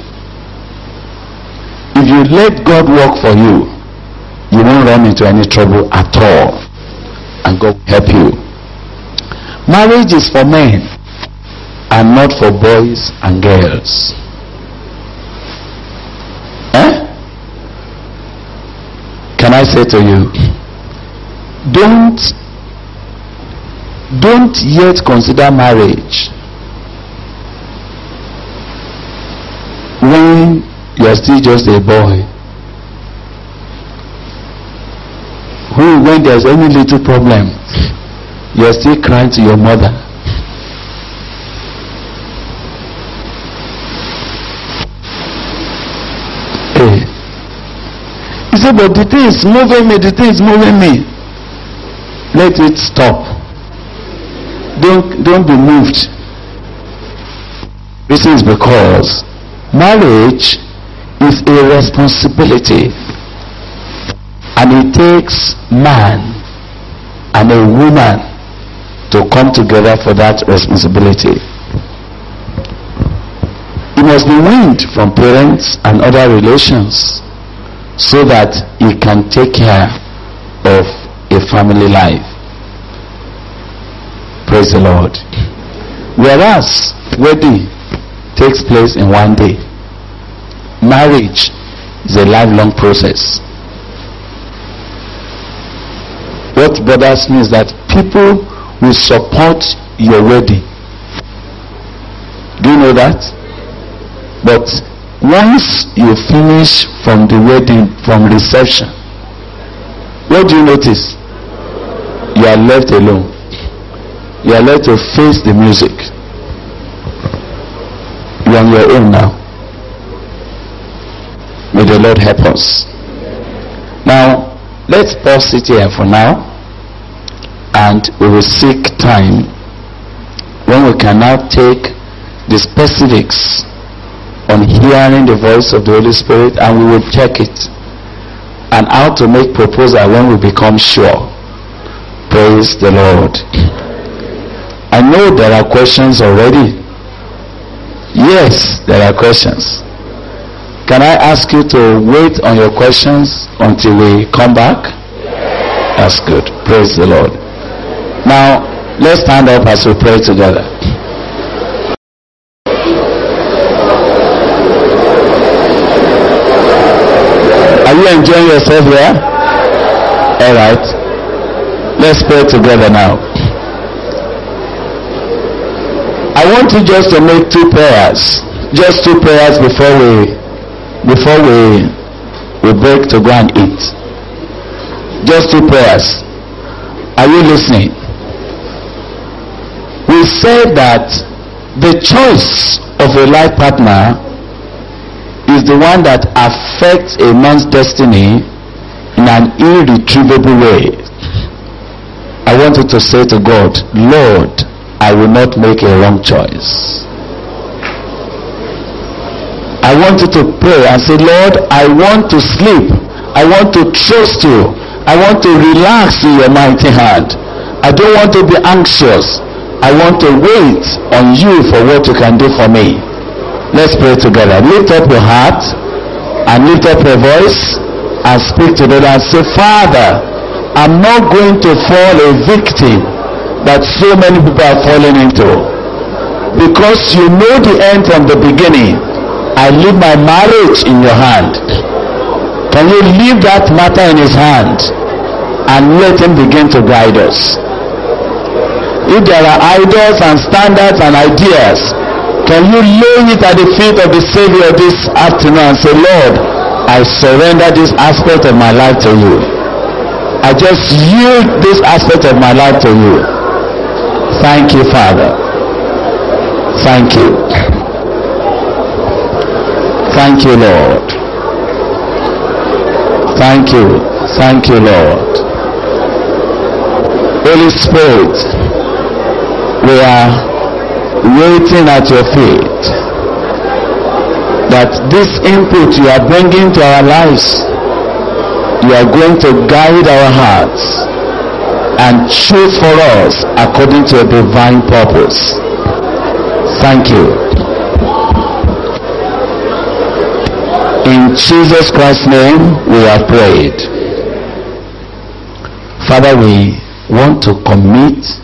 Speaker 2: if you let God work for you, you won't run into any trouble at all, and God will help you. Marriage is for men and not for boys and girls. Eh? Can I say to you, don't don't yet consider marriage when you are still just a boy, who, when there's any little problem, you are still crying to your mother. Hey. You say, but the thing is moving me, the thing is moving me. Let it stop. Don't, don't be moved. This is because marriage is a responsibility, and it takes man and a woman to come together for that responsibility. It must be weaned from parents and other relations so that he can take care of a family life. Praise the Lord. Whereas wedding takes place in one day, marriage is a lifelong process. What bothers me is that people will support your wedding. Do you know that? But once you finish from the wedding, from reception, what do you notice? You are left alone. You are left to face the music. You are on your own now. May the Lord help us. Now, let's pause it here for now, and we will seek time when we can now take the specifics on hearing the voice of the Holy Spirit, and we will check it, and how to make proposal when we become sure. Praise the Lord. I know there are questions already. Yes, there are questions. Can I ask you to wait on your questions until we come back? That's good. Praise the Lord. Now, let's stand up as we pray together. Are you enjoying yourself here? All right. Let's pray together now. I want you just to make two prayers. Just two prayers before we before we we break to go and eat. Just two prayers. Are you listening? We said that the choice of a life partner is the one that affects a man's destiny in an irretrievable way. I want you to say to God, Lord, I will not make a wrong choice. I want you to pray and say, Lord, I want to sleep. I want to trust you. I want to relax in your mighty hand. I don't want to be anxious. I want to wait on you for what you can do for me. Let's pray together. Lift up your heart and lift up your voice and speak to the Lord and say, Father, I'm not going to fall a victim that so many people are falling into. Because you know the end from the beginning. I leave my marriage in your hand. Can you leave that matter in his hand and let him begin to guide us? If there are idols and standards and ideas, can you lay it at the feet of the Savior this afternoon and say, Lord, I surrender this aspect of my life to you. I just yield this aspect of my life to you. Thank you, Father. Thank you. Thank you, Lord. Thank you. Thank you, Lord. Holy Spirit, we are waiting at your feet that this input you are bringing to our lives, you are going to guide our hearts and choose for us according to a divine purpose. Thank you. In Jesus Christ's name we have prayed. Father, we want to commit